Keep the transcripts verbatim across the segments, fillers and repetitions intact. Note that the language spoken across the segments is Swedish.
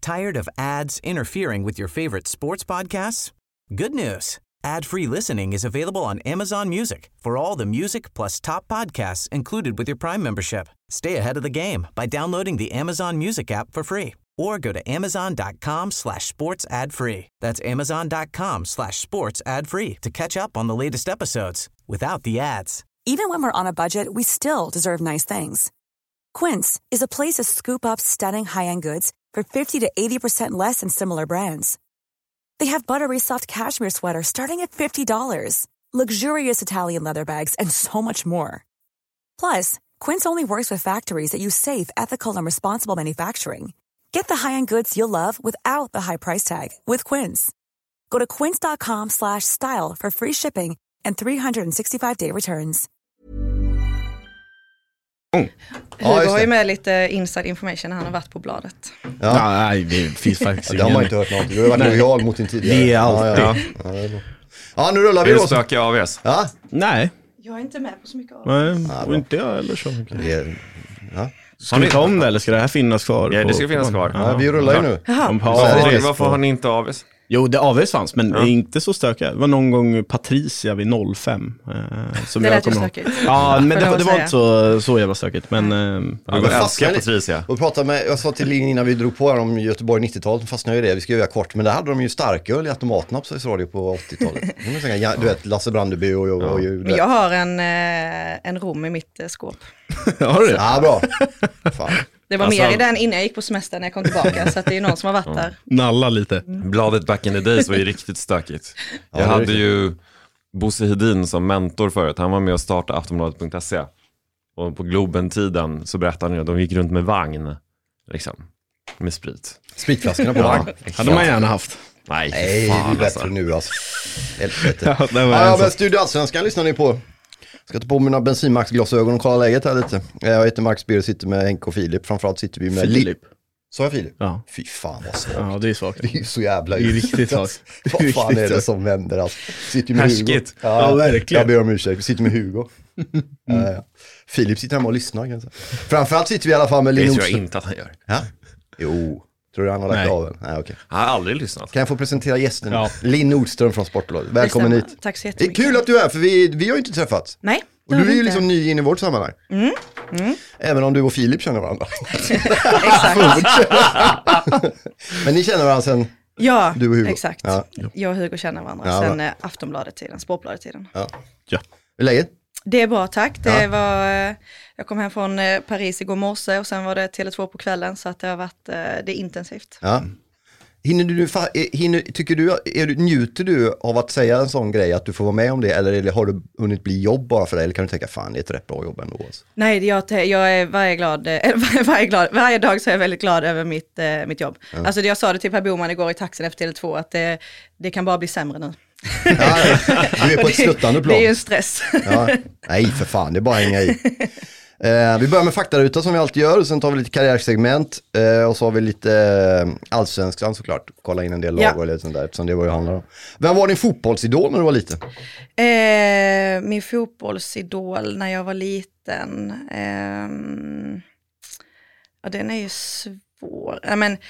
Tired of ads interfering with your favorite sports podcasts? Good news. Ad-free listening is available on Amazon Music for all the music plus top podcasts included with your Prime membership. Stay ahead of the game by downloading the Amazon Music app for free or go to amazon.com slash sports ad free. That's amazon.com slash sports ad free to catch up on the latest episodes without the ads. Even when we're on a budget, we still deserve nice things. Quince is a place to scoop up stunning high-end goods for fifty to eighty percent less than similar brands. They have buttery soft cashmere sweaters starting at fifty dollars, luxurious Italian leather bags, and so much more. Plus, Quince only works with factories that use safe, ethical, and responsible manufacturing. Get the high-end goods you'll love without the high price tag with Quince. Go to quince.com slash style for free shipping and three sixty-five day returns. Mm. Hugo ja, har ju med lite inside information när han har varit på bladet. Ja. Ja, nej, det finns faktiskt ja, det har man inte hört något. Du har varit lojal mot din tidigare. Det är alltid. Ja, ja. Ja, ja, nu rullar vi. Är du stökig A V S? Ja. Nej. Jag är inte med på så mycket av det. Nej, ja, och inte jag eller så mycket. Det, ja. Ska vi ta om det eller ska det här finnas kvar? Ja, det ska finnas kvar. Ja, vi rullar ju nu. Varför, varför har ni inte A V S? Jo, det A V S fanns, men ja. inte så stökigt. Det var någon gång Patricia vid noll fem. Eh, som det jag lät ju stökigt. Ja, men det, det var inte så, så jävla stökigt. Men, eh, ja, jag älskar Patricia. Och prata med, jag sa till Linn innan vi drog på här om Göteborg nittiotalet, fastnade ju det, vi ska göra kort. Men där hade de ju starköl i automaterna på Sveriges Radio på åttiotalet. Du vet, Lasse Brandeby och jag. Ja. Och men jag har en, en rom i mitt skåp. Har du det? Ja, bra. Fan. Det var alltså, mer i den innan jag gick på semester när jag kom tillbaka. Så att det är någon som har varit där. Nalla lite. Mm. Bladet back in the days var ju riktigt stökigt. Jag ja, hade ju Bosse Hedin som mentor förut. Han var med och startade aftonbladet punkt se. Och på Globen-tiden så berättade han att de gick runt med vagn. Liksom. Med sprit. Spritflaskorna på vagn. Ja, hade man gärna haft. Nej, Nej fan, det är bättre alltså. nu alltså. Helvete. Ja, det var ja, men Studio Allsvenskan lyssnar ni på. Ska ta på mina bensinmaxglasögon och kolla läget här lite. Jag heter Marcus Birro och sitter med Henke och Filip. Framförallt sitter vi med Filip. Så jag Filip? Ja. Fy fan vad svagt. Ja, det är svagt. Det är ju så jävla det är riktigt svagt. Vad fan är det som vänder alltså? Sitter med Härskigt. Hugo. Ja, ja, verkligen. Jag ber om ursäkt. Vi sitter med Hugo. mm. ja, ja. Filip sitter hemma och lyssnar kanske. Framförallt sitter vi i alla fall med Linn Det Nordström. tror jag inte att han gör. Ja? Jo. Tror du han har lagt av den? Nej, okay. Han har aldrig lyssnat. Kan jag få presentera gästen? Ja. Linn Nordström från Sportbladet. Välkommen hit. Tack så jättemycket. Det är kul att du är här, för vi, vi har ju inte träffats. Nej. Och du är ju liksom ny in i vårt sammanhang. Mm. Mm. Även om du och Filip känner varandra. Exakt. Men ni känner varandra sen ja, du och Hugo? Exakt. Ja. Jag och Hugo känner varandra ja, sen eh, Aftonbladet-tiden, Sportbladet-tiden. Ja. Ja. Hur är läget? Det är bra, tack. Det ja. var, jag kom hem från Paris igår morse och sen var det Tele två på kvällen, så att det har varit det är intensivt. Ja. Hinner du, hinner, tycker du, är du, njuter du av att säga en sån grej, att du får vara med om det, eller har du hunnit bli jobb bara för det, eller kan du tänka, fan det är ett rätt bra jobb ändå? Alltså. Nej, jag, jag är varje, glad, varje, varje, glad, varje dag så är jag väldigt glad över mitt, mitt jobb. Ja. Alltså jag sa det till Per Boman igår i taxen efter Tele två, att det, det kan bara bli sämre nu. Ja, du är på ett sluttande plan. Det är ju en stress. Ja, nej, för fan, det är bara att hänga i. Eh, vi börjar med faktaruta som vi alltid gör, och sen tar vi lite karriärsegment eh, och så har vi lite eh, allsvenskan såklart. Kolla in en del lag ja. och lite sånt där, eftersom det var ju handlar om. Vem var din fotbollsidol när du var liten? Eh, min fotbollsidol när jag var liten, eh, ja, den är ju svår. Ja, men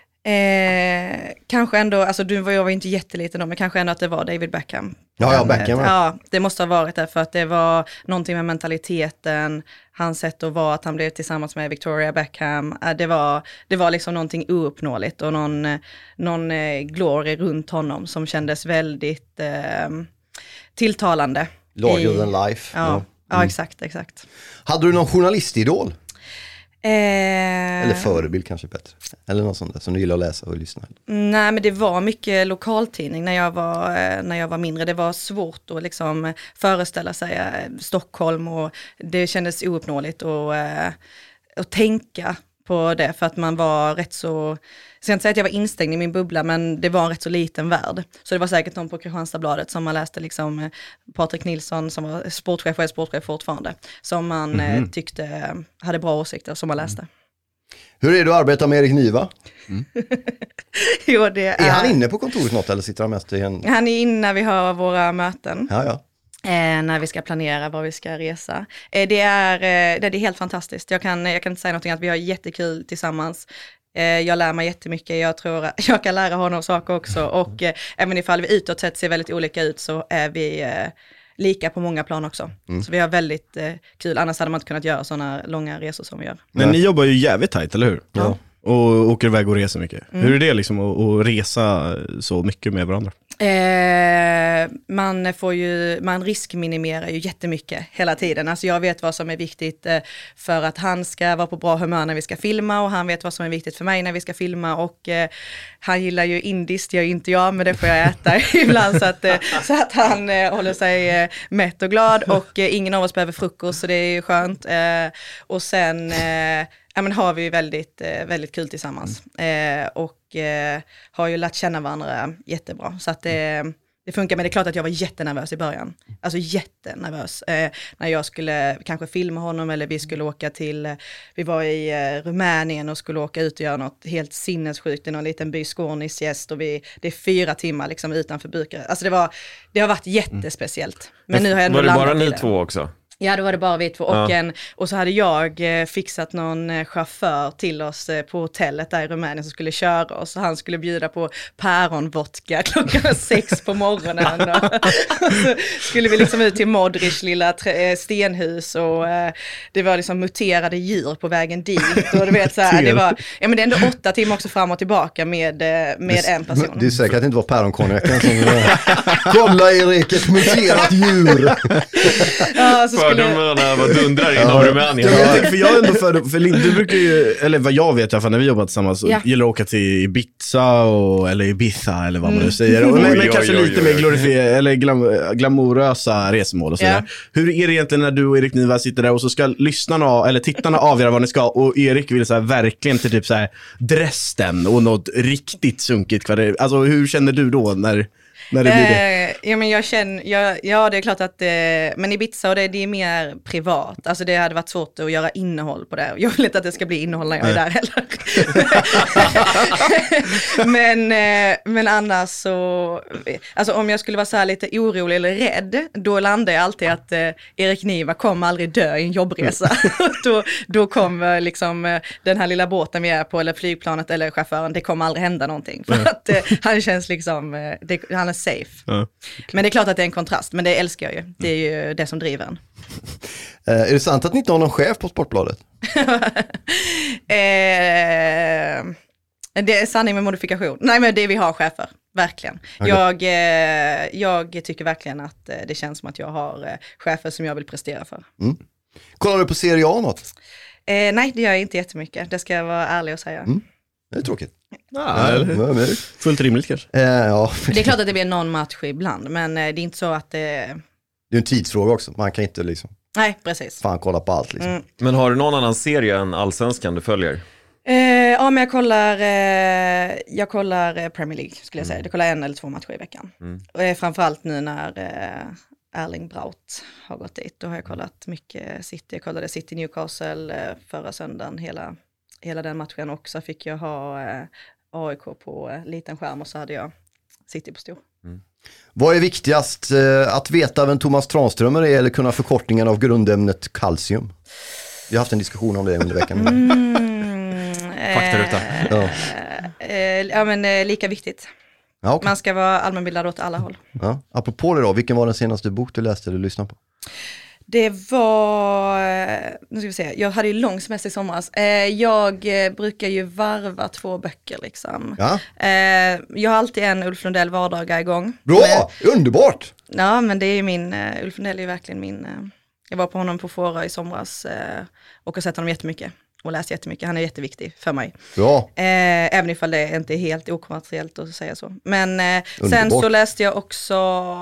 Eh, kanske ändå, alltså du var, jag var inte jätteliten då, men kanske ändå att det var David Beckham. Ja, ja, Beckham. Ja, ja, det måste ha varit det, för att det var någonting med mentaliteten, hans sätt att vara, att han blev tillsammans med Victoria Beckham. Det var, det var liksom någonting ouppnåeligt och någon, någon eh, glory runt honom som kändes väldigt eh, tilltalande. Larger I, than life. Ja, mm. ja, exakt, exakt. Hade du någon journalistidol? Eh, Eller förebild kanske bättre. Eller något sånt där som du gillar att läsa och lyssna. Nej, men det var mycket lokaltidning när jag var, när jag var mindre. Det var svårt att liksom föreställa sig eh, Stockholm, och det kändes ouppnåeligt och, eh, att tänka på det, för att man var rätt så, jag ska inte säga att jag var instängd i min bubbla, men det var en rätt så liten värld. Så det var säkert någon på Kristianstadsbladet som man läste, liksom Patrik Nilsson som var sportchef och är sportchef fortfarande, som man mm-hmm. tyckte hade bra åsikter, som man läste. Hur är det att arbeta med Erik Niva? Mm. jo, det är... är han inne på kontoret något, eller sitter han mest i en... Han är inne när vi har våra möten. Ja, ja. Eh, när vi ska planera var vi ska resa. Eh, det, är, eh, det är helt fantastiskt. Jag kan, jag kan inte säga någonting, att vi har jättekul tillsammans. Eh, jag lär mig jättemycket, jag tror att jag kan lära honom saker också. Och eh, även ifall vi utåt sett ser väldigt olika ut så är vi eh, lika på många plan också. Mm. Så vi har väldigt eh, kul, annars hade man inte kunnat göra sådana långa resor som vi gör. Men ni jobbar ju jävligt tajt, eller hur? Ja. Och åker iväg och reser mycket. Mm. Hur är det liksom att, att resa så mycket med varandra? Eh, man får ju, man riskminimerar ju jättemycket hela tiden. Alltså jag vet vad som är viktigt eh, för att han ska vara på bra humör när vi ska filma, och han vet vad som är viktigt för mig när vi ska filma, och eh, han gillar ju indiskt, det gör ju inte jag, men det får jag äta ibland så att, eh, så att han eh, håller sig eh, mätt och glad, och eh, ingen av oss behöver frukost, så det är ju skönt. Eh, och sen eh, ja, men har vi väldigt, eh, väldigt kul tillsammans. Eh, och eh, har ju lärt känna varandra jättebra. Så att det, det funkar, men det är klart att jag var jättenervös i början. Alltså jättenervös. Eh, när jag skulle kanske filma honom, eller vi skulle åka till, eh, vi var i eh, Rumänien och skulle åka ut och göra något helt sinnessjukt i någon liten by, Skånis gäst, och vi, det är fyra timmar liksom utanför Bukarest. Alltså det var, det har varit jättespeciellt. Men nu har jag ändå var det landat bara i ni det. två också? Ja, då var det bara vi två. Ja. Och, en, och så hade jag eh, fixat någon eh, chaufför till oss eh, på hotellet där i Rumänien som skulle köra oss. Och han skulle bjuda på päronvodka klockan sex på morgonen. Och, och så skulle vi liksom ut till Modric lilla trä, eh, stenhus. Och eh, det var liksom muterade djur på vägen dit. Och du vet så här, det var, ja men det är ändå åtta timmar också fram och tillbaka med, eh, med det, en person. Det är säkert att det inte var päronkonjaken som kolla Erik, ett muterat djur. Ja, så skulle... Fördomarna var dundrar inom ja. Rumänien. Ja, jag tänker, för jag är ändå för, för Lind, du brukar ju, eller vad jag vet i alla fall när vi jobbat tillsammans, så ja. gillar att åka till Ibiza och, eller Ibiza eller vad man nu mm. säger. Och, men, men oj, kanske oj, lite oj, mer oj. glorifier, eller glam, glamorösa resmål och sådär. Ja. Hur är det egentligen när du och Erik Niva sitter där och så ska lyssnarna eller tittarna avgöra vad ni ska, och Erik vill så här, verkligen till typ så här Dresden och något riktigt sunkigt kvarter. Alltså hur känner du då när... När det blir det. Eh, ja, men jag känner, ja, ja det är klart att, eh, men Ibiza och det, det är mer privat. Alltså det hade varit svårt att göra innehåll på det. Jag vill inte att det ska bli innehåll när jag är där heller. men, eh, men annars så, alltså om jag skulle vara så här lite orolig eller rädd, då landar jag alltid att eh, Erik Niva kommer aldrig dö i en jobbresa. då, då kommer liksom eh, den här lilla båten vi är på, eller flygplanet eller chauffören, det kommer aldrig hända någonting. För att eh, han känns liksom, eh, det, han är safe. Ja. Men det är klart att det är en kontrast, men det älskar jag ju. Det är ju det som driver en. Eh, är det sant att ni inte har någon chef på Sportbladet? eh, det är sanning med modifikation. Nej, men det vi har chefer. Verkligen. Okay. Jag, eh, jag tycker verkligen att eh, det känns som att jag har eh, chefer som jag vill prestera för. Mm. Kollar du på Serie A något? Eh, nej, det gör jag inte jättemycket. Det ska jag vara ärlig och säga. Mm. Det är tråkigt. Ja, eller, fullt rimligt kanske. Eh, ja. Det är klart att det blir någon match ibland, men eh, det är inte så att det... Det är en tidsfråga också, man kan inte liksom... Nej, precis. Fan, kolla på allt liksom. Mm. Men har du någon annan serie än Allsvenskan du följer? Eh, ja, men jag kollar, eh, jag kollar Premier League skulle jag säga. Mm. Jag kollar en eller två matcher i veckan. Mm. Och eh, framförallt nu när eh, Erling Braut har gått dit. Då har jag kollat mycket City. Jag kollade City Newcastle eh, förra söndagen, hela, hela den matchen. Och så fick jag ha eh, A I K på eh, liten skärm, och så hade jag City på stor. Mm. Vad är viktigast, eh, att veta vem Thomas Tranströmer är eller kunna förkortningen av grundämnet kalcium? Vi har haft en diskussion om det under veckan. Mm, Faktaruta. Eh, ja. Eh, ja, men eh, lika viktigt. Ja, okay. Man ska vara allmänbildad åt alla håll. Ja. Apropå det då, vilken var den senaste bok du läste eller lyssnade på? Det var, nu ska vi se, jag hade ju lång semester i somras. Jag brukar ju varva två böcker liksom. Ja. Jag har alltid en Ulf Lundell vardagar igång. Bra, men, underbart! Ja, men det är min, Ulf Lundell är verkligen min, jag var på honom på Fårö i somras och har sett honom jättemycket. Och läst jättemycket, han är jätteviktig för mig. Bra. Även ifall det inte är helt okommersiellt att säga så. Men sen så läste jag också...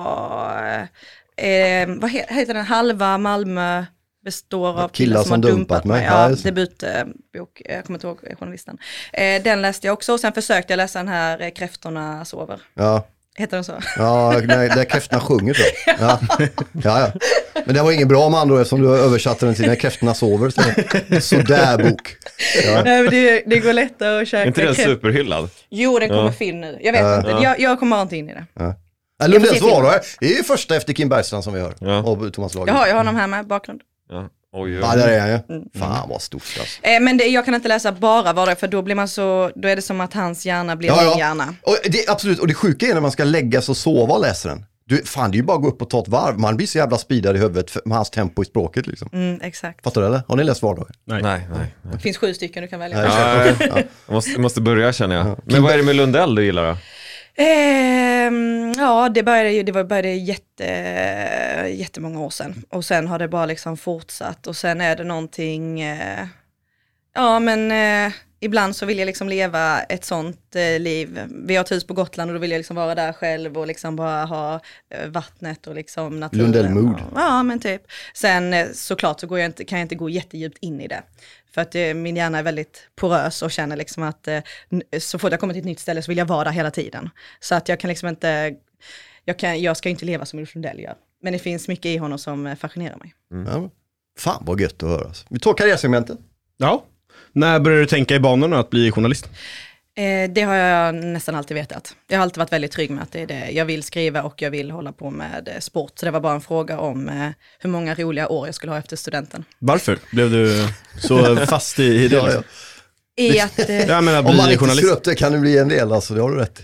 Eh, vad he- heter den? Halva Malmö består av killar, killar som, som har dumpat, dumpat mig. mig. Ja, debutbok, eh, jag kommer inte ihåg journalisten. Eh, den läste jag också, och sen försökte jag läsa den här eh, Kräftorna sover. Ja. Heter den så? Ja, där, där kräftorna sjunger så. Ja. Ja, ja. Men det var ingen bra man då, eftersom du översatte den till När kräftorna sover. Så, så där bok. Ja. Nej, men det, det går lättare att köpa. Är inte den kräft- superhyllad? Jo, den kommer ja. film nu. Jag vet ja. inte, jag, jag kommer inte in i det. Ja. Lundells vardag, det är ju första efter Kim Bergstrand som vi hör. Ja. Och Thomas Lager. Jaha, jag har honom här med bakgrund. Ja. Oj, oj. Ja, där är han ju. Mm. Fan vad stort alltså. Eh, men det, jag kan inte läsa bara vardag, för då blir man så, då är det som att hans hjärna blir ja, min ja. hjärna. Och det, absolut, och det sjuka är när man ska lägga sig och sova och läsa den. Du, fan, det är ju bara att gå upp och ta ett varv. Man blir så jävla speedad i huvudet för, med hans tempo i språket liksom. Mm, exakt. Fattar du eller? Har ni läst vardagar? Nej. Nej, nej, nej. Det finns sju stycken du kan välja. Ja, ja, ja. Jag måste, måste börja känner jag. Men vad är det med Lundell du gillar då? Eh, ja, det började ju, det var började jätte, jättemånga år sedan. Och sen har det bara liksom fortsatt. Och sen är det någonting, eh, ja men eh, ibland så vill jag liksom leva ett sånt eh, liv. Vi har ett hus på Gotland och då vill jag liksom vara där själv och liksom bara ha eh, vattnet och liksom naturen. Lundell-mood. Ja, men typ. Sen eh, såklart så går jag inte, kan jag inte gå jättedjupt in i det. För att eh, min hjärna är väldigt porös och känner liksom att eh, så fort jag kommer till ett nytt ställe så vill jag vara där hela tiden. Så att jag kan liksom inte, jag, kan, jag ska inte leva som Ulf Lundell gör. Men det finns mycket i honom som eh, fascinerar mig. Mm. Ja, fan vad gött att höra. Alltså. Vi tar karriärsegmentet. Ja. När började du tänka i banorna att bli journalist? Eh, det har jag nästan alltid vetat. Jag har alltid varit väldigt trygg med att det är det. Jag vill skriva och jag vill hålla på med eh, sport. Så det var bara en fråga om eh, hur många roliga år jag skulle ha efter studenten. Varför blev du så fast i, i det? Ja, ja. I att, eh, Jag menar, Om man bli inte journalist. ser upp det kan det bli en del, alltså, det har du rätt.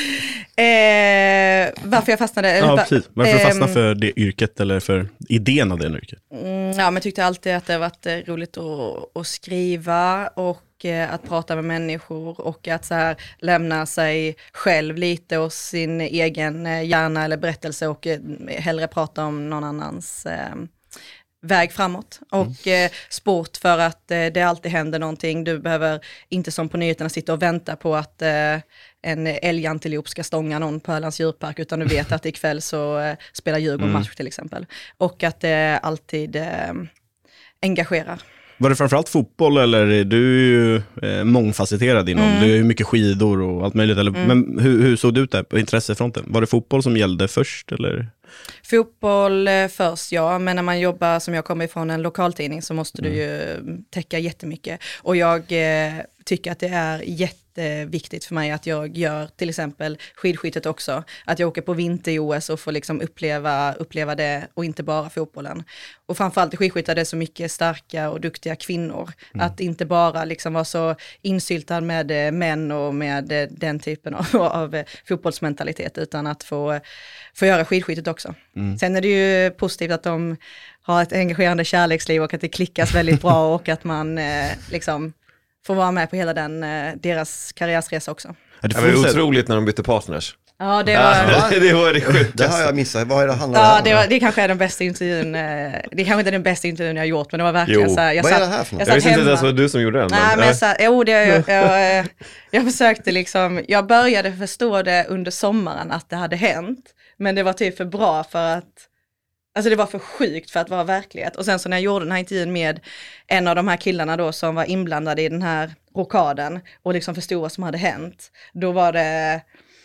eh, varför jag fastnade? eller Ja, va- precis. Varför du ehm, fastnade för det yrket eller för idén av det yrket? Mm, ja, men jag tyckte alltid att det har varit eh, roligt att, att skriva och eh, att prata med människor och att så här lämna sig själv lite och sin egen eh, hjärna eller berättelse och eh, hellre prata om någon annans eh, väg framåt. Och eh, sport för att eh, det alltid händer någonting. Du behöver inte som på nyheterna sitta och vänta på att eh, en älgantilop ska stånga någon på Ölands djurpark, utan du vet att ikväll så eh, spelar Djurgården Mm. match till exempel. Och att det alltid eh, engagerar. Var det framförallt fotboll eller är du ju eh, mångfacetterad inom? Mm. Du är ju mycket skidor och allt möjligt. Eller, Mm. Men hur, hur såg det ut där på intressefronten? Var det fotboll som gällde först eller? Fotboll eh, först, ja, men när man jobbar, som jag kommer ifrån en lokaltidning, så måste du ju täcka jättemycket. Och jag eh, tycker att det är jätteviktigt för mig att jag gör till exempel skidskyttet också. Att jag åker på vinter-O S och får liksom uppleva, uppleva det och inte bara fotbollen. Och framförallt i skidskytte är det så mycket starka och duktiga kvinnor. Mm. Att inte bara liksom vara så insyltad med eh, män och med eh, den typen av, av eh, fotbollsmentalitet, utan att få, få göra skidskyttet också. Mm. Sen är det ju positivt att de har ett engagerande kärleksliv och att det klickas väldigt bra och att man eh, liksom får vara med på hela den, eh, deras karriärsresa också. Ja, det Det var otroligt när de bytte partners. Ja, det var... det var det sjukaste. Det har jag missat. Vad är det handlar Ja, om? det, var, det kanske är den bästa intervjun, eh, det kanske inte är den bästa intervjun jag har gjort, men det var verkligen Jo. så här, jag Vad är satt, det här för något? jag Jag satt visste inte hemma. ens vad du som gjorde den. Nej, men jag, satt, jo, det, jag, jag, jag försökte liksom, jag började förstå det under sommaren att det hade hänt, men det var typ för bra för att, alltså det var för sjukt för att vara verklighet. Och sen så när jag gjorde den här intervjun med en av de här killarna då som var inblandade i den här rockaden och liksom förstod vad som hade hänt, då var det,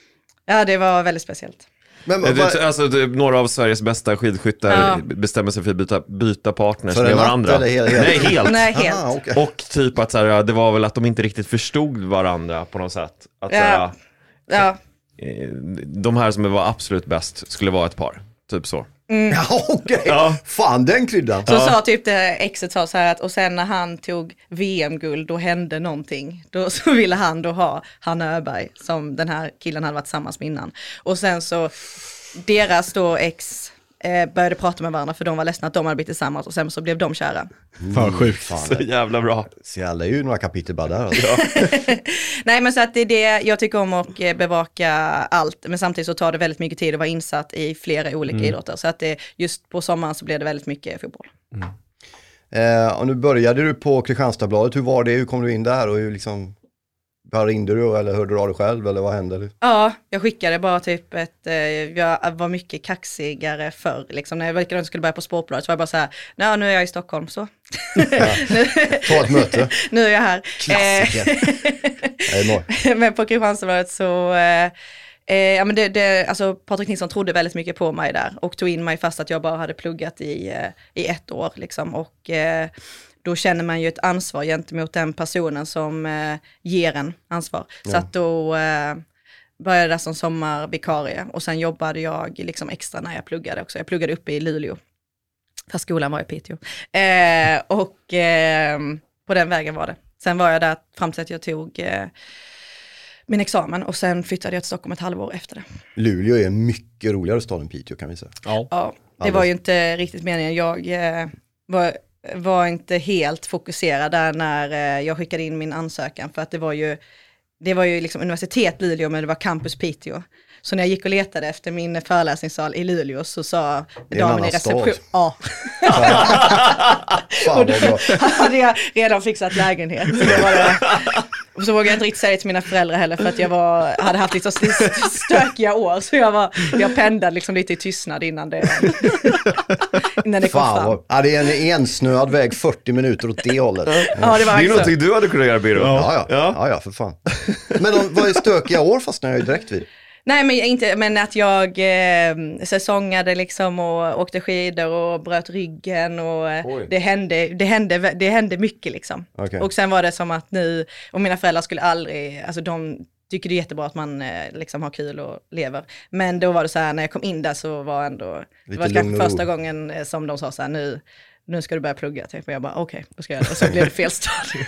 ja, det var väldigt speciellt. Men, Det- vad, Alltså, det, några av Sveriges bästa skidskyttar Ja. bestämmer sig för att byta, byta partners För med en natt varandra. eller helt- helt? Nej, helt. Nej, helt. Aha, okej. Och typ att så här, ja, det var väl att de inte riktigt förstod varandra på något sätt. Att, så här, Ja. Ja. eh, de här som var absolut bäst skulle vara ett par. Typ så. ja, okej. Ja. Fan, den kryddan. Så sa typ det exet sa så här att, och sen när han tog V M-guld då hände någonting. Då så ville han då ha Hanna Öberg som den här killen hade varit tillsammans med innan. Och sen så deras då ex eh, började prata med varandra för de var ledsna att de hade blivit tillsammans och sen så blev de kära. Fan sjukt. Fan, Så jävla bra. så jävla är ju några kapitel bara där. Alltså. Nej, men så att det är det jag tycker om att eh, bevaka allt, men samtidigt så tar det väldigt mycket tid att vara insatt i flera olika Mm. idrotter. Så att det, just på sommaren så blev det väldigt mycket fotboll. Eh, och nu började du på Kristianstadsbladet. Hur var det? Hur kom du in där? Och hur liksom, bara ringde du eller hörde du av dig själv? Eller vad hände? Ja, jag skickade bara typ ett, eh, jag var mycket kaxigare förr. Liksom. När jag verkligen skulle börja på Sportbladet så var jag bara så här, nej, nu är jag i Stockholm så. nu, Ta ett möte. nu är jag här. Klassiker. Nej, må. Eh, men på Kristianstadsbladet så, eh, eh, ja men det, det, alltså Patrik Nilsson trodde väldigt mycket på mig där och tog in mig fast att jag bara hade pluggat i, eh, i ett år liksom. Och eh, då känner man ju ett ansvar gentemot den personen som eh, ger en ansvar. Så att då eh, började jag där som sommarvikarie och sen jobbade jag liksom extra när jag pluggade också. Jag pluggade uppe i Luleå. Fast skolan var i Piteå. Eh, och eh, på den vägen var det. Sen var jag där fram till att jag tog eh, min examen och sen flyttade jag till Stockholm ett halvår efter det. Luleå är en mycket roligare stad än Piteå kan vi säga. Ja. Ja, det var ju inte riktigt meningen. Jag eh, var, var inte helt fokuserad där när eh, jag skickade in min ansökan. För att det var ju, det var ju liksom universitet Luleå, men det var campus Piteå. Så när jag gick och letade efter min föreläsningssal i Luleå så sa damen i reception... Ja. Fan, det är bra. hade jag redan fixat lägenhet. Så, var det, och så vågade jag inte riktigt säga det till mina föräldrar heller för att jag var, hade haft lite stökiga år. Så jag, var, jag pendlade liksom lite i tystnad innan det, innan det kom Fan, fram. vad, ja, det är en ensnöad väg fyrtio minuter åt det hållet. Ja, det var Det är ju också. någonting du hade kunnat göra, Biro. Ja, ja, ja. ja, ja för fan. Men de, vad är stökiga år fastnar jag ju direkt vid? Nej, men inte, men att jag eh, säsongade liksom och åkte skidor och bröt ryggen och eh, det hände, det hände, det hände mycket liksom. Okay. Och sen var det som att nu, och mina föräldrar skulle aldrig, alltså de tycker det är jättebra att man eh, liksom har kul och lever. Men då var det så här, när jag kom in där så var ändå, det var kanske första gången eh, som de sa så här, nu, nu ska du börja plugga. Typ. Och jag bara, okej, okay, då ska jag göra det. Och så blev det fel stad.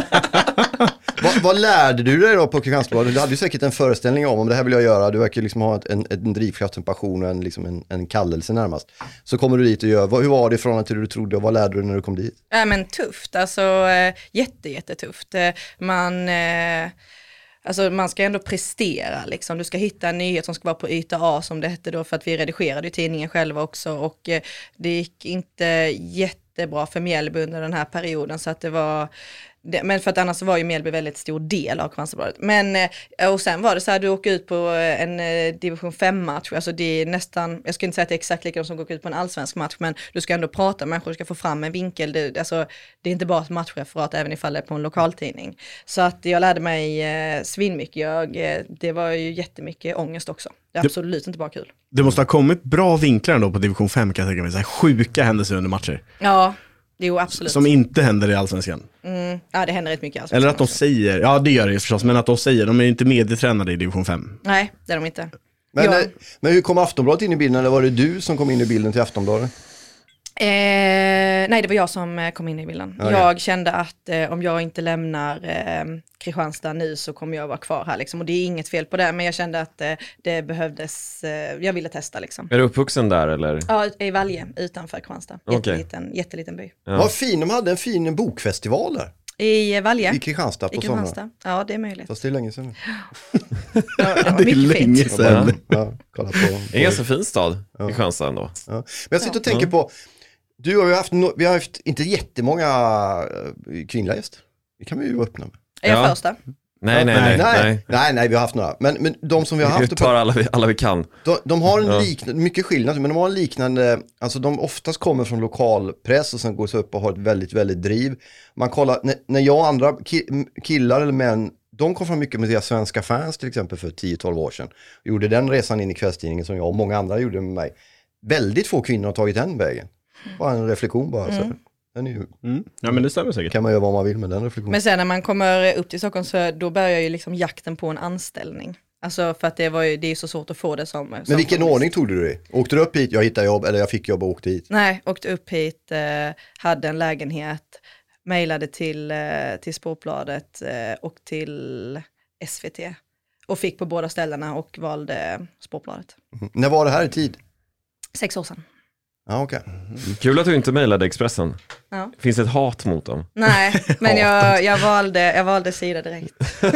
vad, vad lärde du dig då på Kristianstadsbladet? Du hade ju säkert en föreställning om, om det här vill jag göra. Du verkar liksom ha en, en drivkraft, en passion och en, liksom en, en kallelse närmast. Så kommer du dit och gör, vad, hur var det från till det du trodde och vad lärde du när du kom dit? Ja, men tufft, alltså äh, jätte, jättetufft. Äh, man... Äh, Alltså man ska ändå prestera liksom. Du ska hitta en nyhet som ska vara på yta A som det hette då, för att vi redigerade i tidningen själva också och eh, det gick inte jättebra för Mjällby under den här perioden så att det var det, men för att annars var ju Mjällby väldigt stor del av Kristianstadsbladet. Men eh, och sen var det så här, du åker ut på en eh, division fem-match, alltså det är nästan, jag skulle inte säga att det är exakt likadant som går ut på en allsvensk match, men du ska ändå prata med människor, du ska få fram en vinkel, det, alltså, det är inte bara ett matchreferat även ifall det är på en lokaltidning. Så att jag lärde mig eh, svinmycket, jag, eh, det var ju jättemycket ångest också. Det är absolut inte bara kul. Det måste ha kommit bra vinklar ändå på division fem kan jag tänka mig, så här sjuka händelser under matcher. Ja. Jo, absolut. Som inte händer i allsvenskan. Mm, ja, det händer rätt mycket i allsvenskan. Eller att de säger, ja det gör det ju förstås, men att de säger, de är inte medietränade i division fem. Nej, det är de inte. Men, ja. men hur kom Aftonbladet in i bilden, eller var det du som kom in i bilden till Aftonbladet? Eh, nej, det var jag som kom in i bilden. Okay. Jag kände att eh, om jag inte lämnar eh, Kristianstad nu så kommer jag vara kvar här liksom. Och det är inget fel på det, men jag kände att eh, det behövdes, eh, jag ville testa liksom. Är du uppvuxen där eller? Ja, i Valje utanför Kristianstad. Jätteliten, okay. jätteliten by. Ja. Vad fin, de hade en fin bokfestival där. I Valje? I Kristianstad på sommaren. Ja, det är möjligt. Fast det är länge sedan. Ja, det var det är länge fint. sedan. Ja, kolla på. Det är en ganska fin stad ja. i Kristianstad ändå. Ja. Men jag sitter och tänker ja. på, du har ju haft, no- vi har haft inte jättemånga kvinnliga gäster. Det kan vi ju öppna med. Är jag ja. första? Nej, nej, nej, nej, nej. nej, nej, vi har haft några. Men, men de som vi har haft... Vi tar alla vi, alla vi kan. De, de har en ja. liknande, mycket skillnad, men de har en liknande, alltså de oftast kommer från lokalpress och sen går så upp och har ett väldigt, väldigt driv. Man kollar, när, när jag och andra ki- killar eller män, de kom fram mycket med deras svenska fans till exempel för tio tolv år sedan. Och gjorde den resan in i kvällstidningen som jag och många andra gjorde med mig. Väldigt få kvinnor har tagit den vägen. Bara en reflektion bara. Mm. Så. Den är ju, mm. Ja, men det stämmer säkert. Kan man göra vad man vill med den reflektionen. Men sen när man kommer upp till Stockholm så då börjar ju liksom jakten på en anställning. Alltså för att det var ju, det är så svårt att få det som... Men som vilken journalist. ordning tog du det? Åkte du upp hit, jag hittade jobb, eller jag fick jobb och åkte hit? Nej, åkte upp hit, eh, hade en lägenhet, mejlade till, eh, till Sportbladet eh, och till S V T. Och fick på båda ställena och valde Sportbladet. Mm. När var det här i tid? Sex år sedan. Ja, okej. Mm. Kul att du inte mejlade Expressen. Ja. Finns det ett hat mot dem? Nej, men jag, jag, valde, jag valde sida direkt.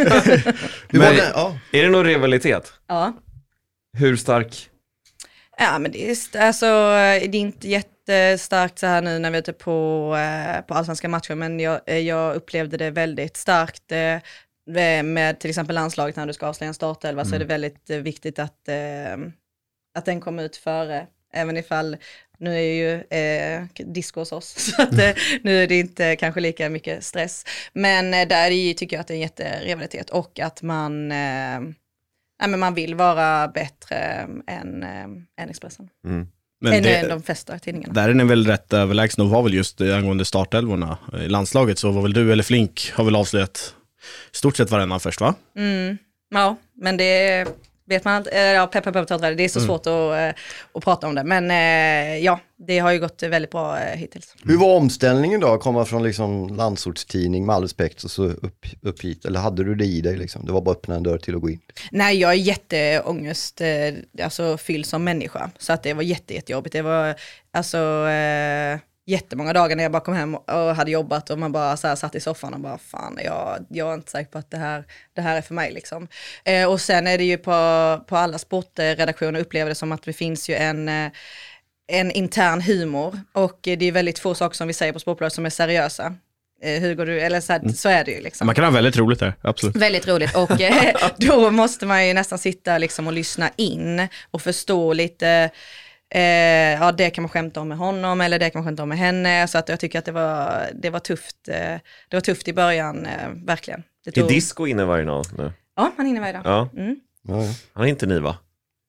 men, valde, ja. Är det någon rivalitet? Ja. Hur stark? Ja, men det är, alltså, det är inte jättestarkt så här nu när vi är ute på, på allsvenska matcher, men jag, jag upplevde det väldigt starkt med till exempel landslaget när du ska avslöja en startelva, mm. så är det väldigt viktigt att, att den kommer ut före. Även ifall, nu är ju eh, disco hos oss, så att, eh, nu är det inte kanske lika mycket stress. Men eh, där är, tycker jag att det är en jätterivalitet och att man, eh, nej, men man vill vara bättre än, äh, än Expressen. Mm. Men än det, de flesta tidningarna. Där är ni väl rätt överlägsna och var väl just angående startelvorna i landslaget, så var väl du eller Flink har väl avslöjat stort sett varannan först, va? Mm. Ja, men det är... vet man inte, ja, peppar på potatis, det är så mm. svårt att, att prata om det. Men ja, det har ju gått väldigt bra hittills. Hur var omställningen då? Att komma från liksom landsortstidning med all respekt och så upp, upp hit? Eller hade du det i dig liksom? Det var bara att öppna en dörr till att gå in? Nej, jag är jätteångest, alltså fylld som människa. Så att det var jätte, jättejobbigt. Det var alltså... Eh, jättemånga dagar när jag bara kom hem och hade jobbat och man bara så här satt i soffan och bara fan, jag, jag är inte säker på att det här, det här är för mig liksom. Eh, och sen är det ju på, på alla sportredaktioner upplever det som att det finns ju en, en intern humor och det är väldigt få saker som vi säger på Sportbladet som är seriösa. Eh, hur går du, eller så, här, mm. så är det ju liksom. Man kan ha väldigt roligt där, absolut. Väldigt roligt och eh, då måste man ju nästan sitta liksom och lyssna in och förstå lite. Eh, ja, det kan man skämta om med honom eller det kan man skämta om med henne, så att jag tycker att det var, det var tufft eh, det var tufft i början, eh, verkligen. Det tog... Är disco inne varje dag nu? Ja, han är inne varje dag. Ja. Mm. Ja, ja. Han är inte ni, va?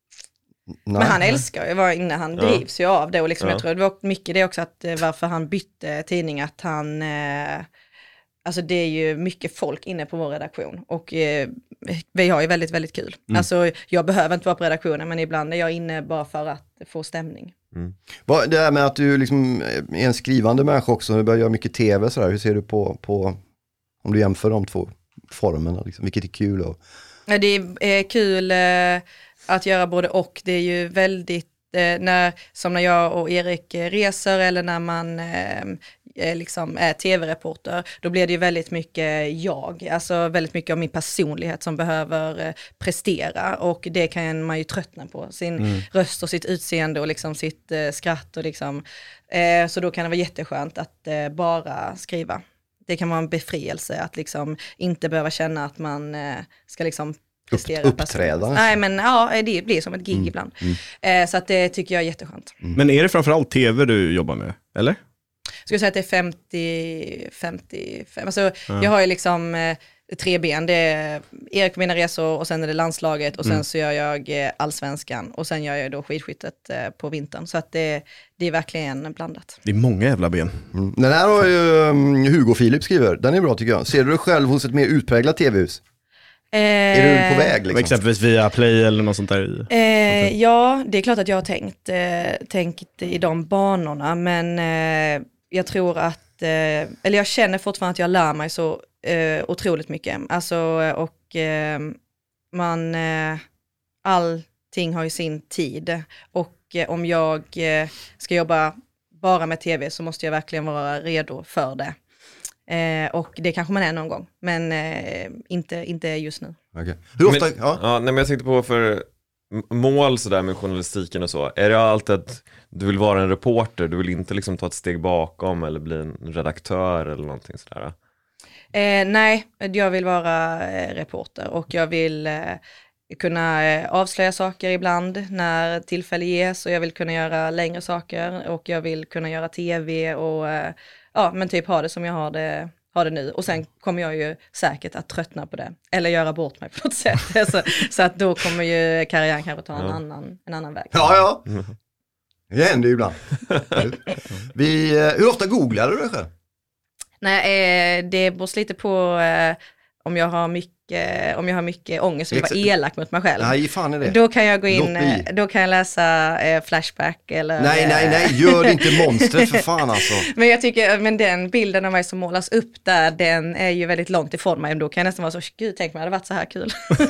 Nej, men han nej. älskar ju att vara inne, han drivs ju av det och liksom, Ja. jag tror det var mycket det också att eh, varför han bytte tidning, att han eh, alltså det är ju mycket folk inne på vår redaktion och eh, vi har ju väldigt, väldigt kul. Mm. Alltså jag behöver inte vara på redaktionen men ibland är jag inne bara för att få stämning. Mm. Det här med att du liksom är en skrivande människa också, du börjar göra mycket tv sådär. Hur ser du på, på om du jämför de två formerna, liksom, vilket är kul? Och... Ja, det är kul eh, att göra både och. Det är ju väldigt, eh, när, som när jag och Erik reser eller när man eh, liksom är tv-reporter, då blir det ju väldigt mycket jag, alltså väldigt mycket av min personlighet som behöver eh, prestera och det kan man ju tröttna på, sin mm. röst och sitt utseende och liksom sitt eh, skratt och liksom, eh, så då kan det vara jätteskönt att eh, bara skriva. Det kan vara en befrielse att liksom inte behöva känna att man eh, ska liksom prestera. Upp, uppträda. Nej men ja, det blir som ett gig mm. ibland. Mm. Eh, så att det tycker jag är jätteskönt. Mm. Men är det framförallt tv du jobbar med, eller? Jag skulle säga att det är femtio femtiofem. Alltså ja. Jag har ju liksom eh, tre ben. Det är Erik på mina resor och sen är det landslaget och sen mm. så gör jag eh, allsvenskan och sen gör jag då skidskyttet eh, på vintern. Så att det, det är verkligen blandat. Det är många jävla ben. Mm. Den här har ju um, Hugo Philip skriver. Den är bra tycker jag. Ser du dig själv hos ett mer utpräglat tv-hus? Eh, är du på väg liksom? Exempelvis via Play eller något sånt där? Eh, ja, det är klart att jag har tänkt, eh, tänkt i de banorna men eh, jag tror att, eh, eller jag känner fortfarande att jag lär mig så eh, otroligt mycket. Alltså, och eh, man, eh, allting har ju sin tid. Och eh, om jag eh, ska jobba bara med tv så måste jag verkligen vara redo för det. Eh, och det kanske man är någon gång, men eh, inte, inte just nu. Okay. Hur ofta? Men, ja. Ja, nej, men jag tänkte på för mål sådär med journalistiken och så. Är det alltid att du vill vara en reporter, du vill inte liksom ta ett steg bakom eller bli en redaktör eller någonting sådär? Eh, nej, jag vill vara eh, reporter och jag vill eh, kunna eh, avslöja saker ibland när tillfälle ges och jag vill kunna göra längre saker och jag vill kunna göra tv och eh, ja, men typ ha det som jag har det, har det nu. Och sen kommer jag ju säkert att tröttna på det. Eller göra bort mig på något sätt. så, så att då kommer ju karriären kanske ta en, ja. annan, en annan väg. Ja, ja. Det händer ju ibland. Vi, hur ofta googlar du dig själv? Nej, eh, det beror lite på eh, om jag har mycket om jag har mycket ångest och vill vara elak mot mig själv. Nej, fan är det. Då kan jag gå in, då kan jag läsa eh, Flashback eller... Nej, nej, nej, gör det inte monstret för fan alltså. Men jag tycker, men den bilden av mig som målas upp där, den är ju väldigt långt ifrån mig. Då kan jag nästan vara så, gud, tänk mig, det hade varit så här kul.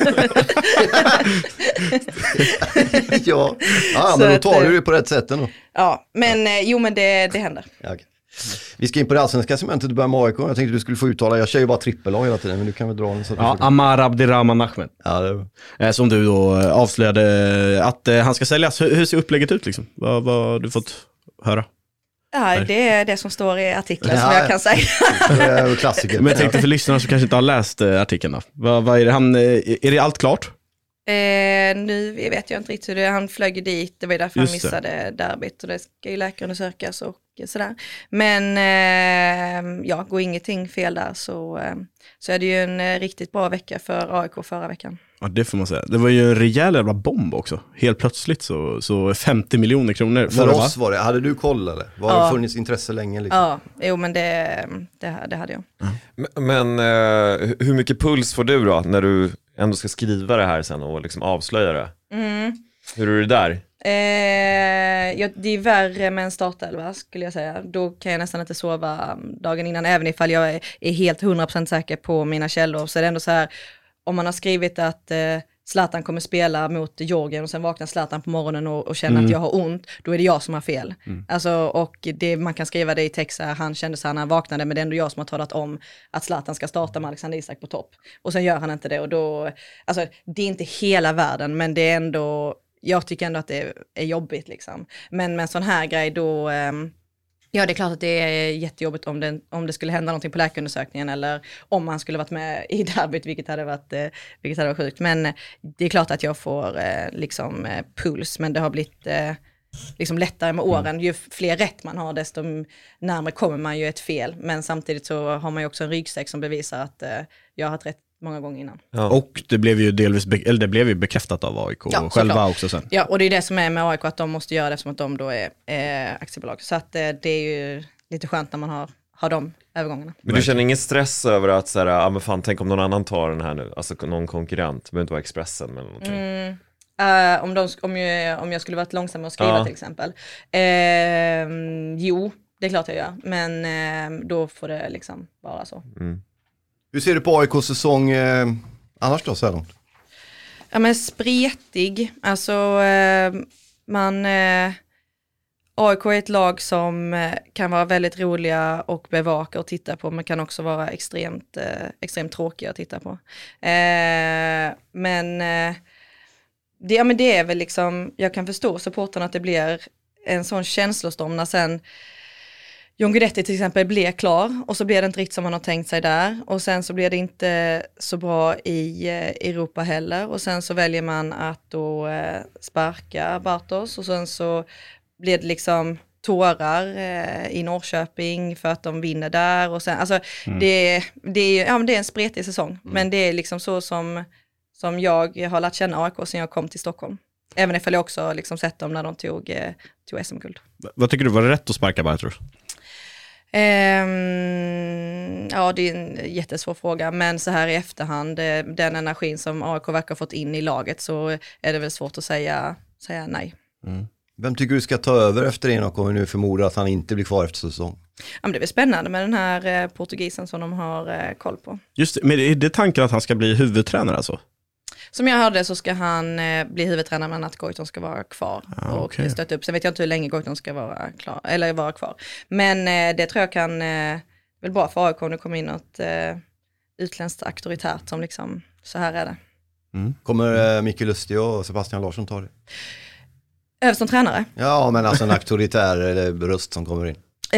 ja, ja men då tar du det på rätt sätt ändå. Ja, men ja. jo, men det, det händer. Ja, okay. Vi ska in på det allsvenska segmentet och börja med A I K. Jag tänkte du skulle få uttala, jag kör ju bara trippel A hela tiden, men du kan väl dra den så att ja, får... Amar Abdirahman Ahmed. Ja, det... Som du då avslöjade att han ska säljas. Hur, hur ser upplägget ut liksom? Vad, vad har du fått höra? Ja, det är det som står i artikeln ja, som jag kan säga. Det är klassiker. Men jag tänkte för lyssnarna som kanske inte har läst artikeln då. Vad, vad är det han, är det allt klart? Eh, nu vet jag inte riktigt hur det är. Han flög dit, det var därför han missade derbyt och det ska ju läkarundersökas och sådär. Men eh, ja, går ingenting fel där så, eh, så är det ju en eh, riktigt bra vecka för A I K förra veckan. Ja, det får man säga. Det var ju en rejäl jävla bomb också. Helt plötsligt så, så femtio miljoner kronor. För oss var det. Hade du koll eller? Var ja. det funnits intresse länge? Liksom? Ja, jo men det, det, det hade jag. Mm. Men, men eh, hur mycket puls får du då när du ändå ska skriva det här sen och liksom avslöja det. Mm. Hur är det där? Eh, ja, det är värre med en startelva skulle jag säga. Då kan jag nästan inte sova dagen innan, även ifall jag är, är helt hundra procent säker på mina källor. Så är det ändå så här, om man har skrivit att eh, Zlatan kommer spela mot Georgien och sen vaknar Zlatan på morgonen och, och känner mm. att jag har ont, då är det jag som har fel. Mm. Alltså, och det, man kan skriva det i text här, han kände så här när han vaknade, men det är ändå jag som har talat om att Zlatan ska starta med Alexander Isak på topp. Och sen gör han inte det och då, alltså det är inte hela världen, men det är ändå, jag tycker ändå att det är jobbigt liksom. Men med en sån här grej då, um, ja det är klart att det är jättejobbigt om det, om det skulle hända någonting på läkarundersökningen eller om han skulle varit med i derbyt, vilket hade varit, eh, vilket hade varit sjukt. Men det är klart att jag får eh, liksom eh, puls, men det har blivit eh, liksom lättare med åren. Ju fler rätt man har, desto närmare kommer man ju ett fel. Men samtidigt så har man ju också en ryggsäck som bevisar att eh, jag har haft rätt många gånger innan. Ja. Och det blev ju delvis be- eller det blev ju bekräftat av A I K ja, själva klart. Också sen. Ja, och det är det som är med A I K, att de måste göra det som att de då är eh, aktiebolag. Så att eh, det är ju lite skönt när man har, har de övergångarna. Men du känner ingen stress över att så här, ah, men fan, tänk om någon annan tar den här nu, alltså någon konkurrent, det behöver inte vara Expressen eller någonting. Mm. Uh, om, de, om, jag, om jag skulle varit långsam att skriva ja. till exempel. Uh, jo, det är klart jag gör. Men uh, då får det liksom vara så. Mm. Hur ser du på A I K:s säsong eh, annars då, så här långt? Ja, men spretig. Alltså, eh, man... Eh, A I K är ett lag som eh, kan vara väldigt roliga och bevaka och titta på, men kan också vara extremt, eh, extremt tråkiga att titta på. Eh, men, eh, det, ja, men det är väl liksom, jag kan förstå supportarna att det blir en sån känslostorm när sen John Guidetti till exempel blir klar och så blir det inte riktigt som man har tänkt sig där och sen så blir det inte så bra i eh, Europa heller och sen så väljer man att då eh, sparka Bartos och sen så blir det liksom tårar eh, i Norrköping för att de vinner där och sen, alltså mm. det, det, är, ja, men det är en spretig säsong mm. men det är liksom så som, som jag har lärt känna A I K sen jag kom till Stockholm. Även ifall jag också liksom sett dem när de tog, eh, tog S M-guld. Vad tycker du, var det rätt att sparka Bartos? Um, ja, det är en jättesvår fråga, men så här i efterhand, den energin som A I K verkar ha fått in i laget, så är det väl svårt att säga, säga nej. Mm. Vem tycker du ska ta över efter Enoch om vi nu förmodar att han inte blir kvar efter säsong? Ja, men det är väl spännande med den här eh, portugisen som de har eh, koll på. Just det, men är det tanken att han ska bli huvudtränare alltså? Som jag hörde så ska han eh, bli huvudtränare, men att Goitom ska vara kvar ah, och okay. stötta upp. Sen vet jag inte hur länge Goitom ska vara klar eller vara kvar. Men eh, det tror jag kan eh, väl bra för A I K om det kommer in något eh, utländskt auktoritärt som liksom, så här är det. Mm. Kommer eh, Micke Lustig och Sebastian Larsson ta det? Över som tränare? Ja, men alltså en auktoritär eller röst som kommer in. Eh,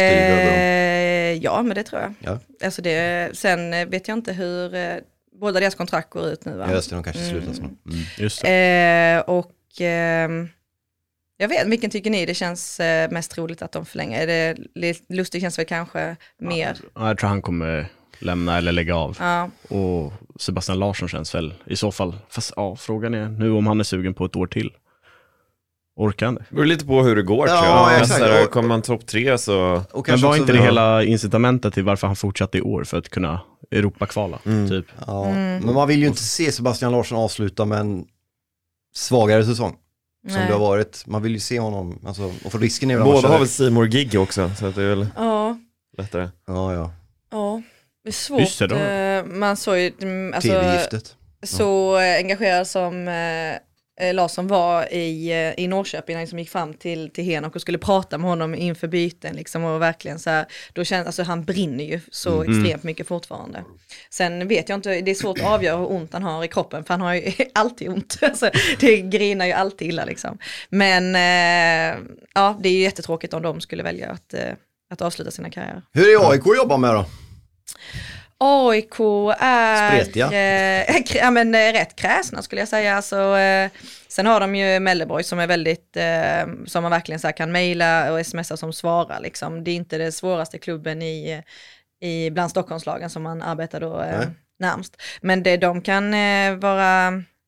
ja, men det tror jag. Ja. Alltså det, sen vet jag inte hur eh, båda deras kontrakt går ut nu, va? Just det, de kanske slutar snart. Mm. Just det. Eh, och eh, jag vet, vilken tycker ni det känns eh, mest troligt att de förlänger? Är det Lustig känns väl kanske mer? Ja, jag tror han kommer lämna eller lägga av. Ja. Och Sebastian Larsson känns väl i så fall. Fast ja, frågan är nu om han är sugen på ett år till. Orkar han det? Det beror lite på hur det går, ja, tror jag. Exakt. Alltså, kommer man topp tre så... Men var inte det hela incitamentet till varför han fortsatte i år för att kunna Europa-kvala, mm. typ? Ja, mm. men man vill ju inte se Sebastian Larsson avsluta med en svagare säsong. Som Nej. det har varit. Man vill ju se honom, alltså, och för risken är väl... Båda har väl C-more gig också, så att det är väl ja. lättare. Ja, ja. Ja, det är svårt. Det man såg ju... Alltså, T V-giftet. Så ja. engagerad som... Larsson var i, i Norrköping när han liksom gick fram till, till Henok och skulle prata med honom inför byten liksom, och verkligen så här, då känns, alltså han brinner ju så mm. extremt mycket fortfarande. Sen vet jag inte, det är svårt att avgöra hur ont han har i kroppen, för han har ju alltid ont, alltså, det grinar ju alltid illa liksom. Men eh, ja, det är ju jättetråkigt om de skulle välja att, eh, att avsluta sina karriärer. Hur är A I K att jobba med då? A I K är Spretiga. Eh, ja, men, eh, rätt kräsna skulle jag säga. Alltså, eh, sen har de ju Melleborg som är väldigt, eh, som man verkligen så här, kan mejla och smsa som svarar. Liksom. Det är inte det svåraste klubben i, i bland Stockholmslagen som man arbetar då eh, närmst. Men det, de kan eh, vara,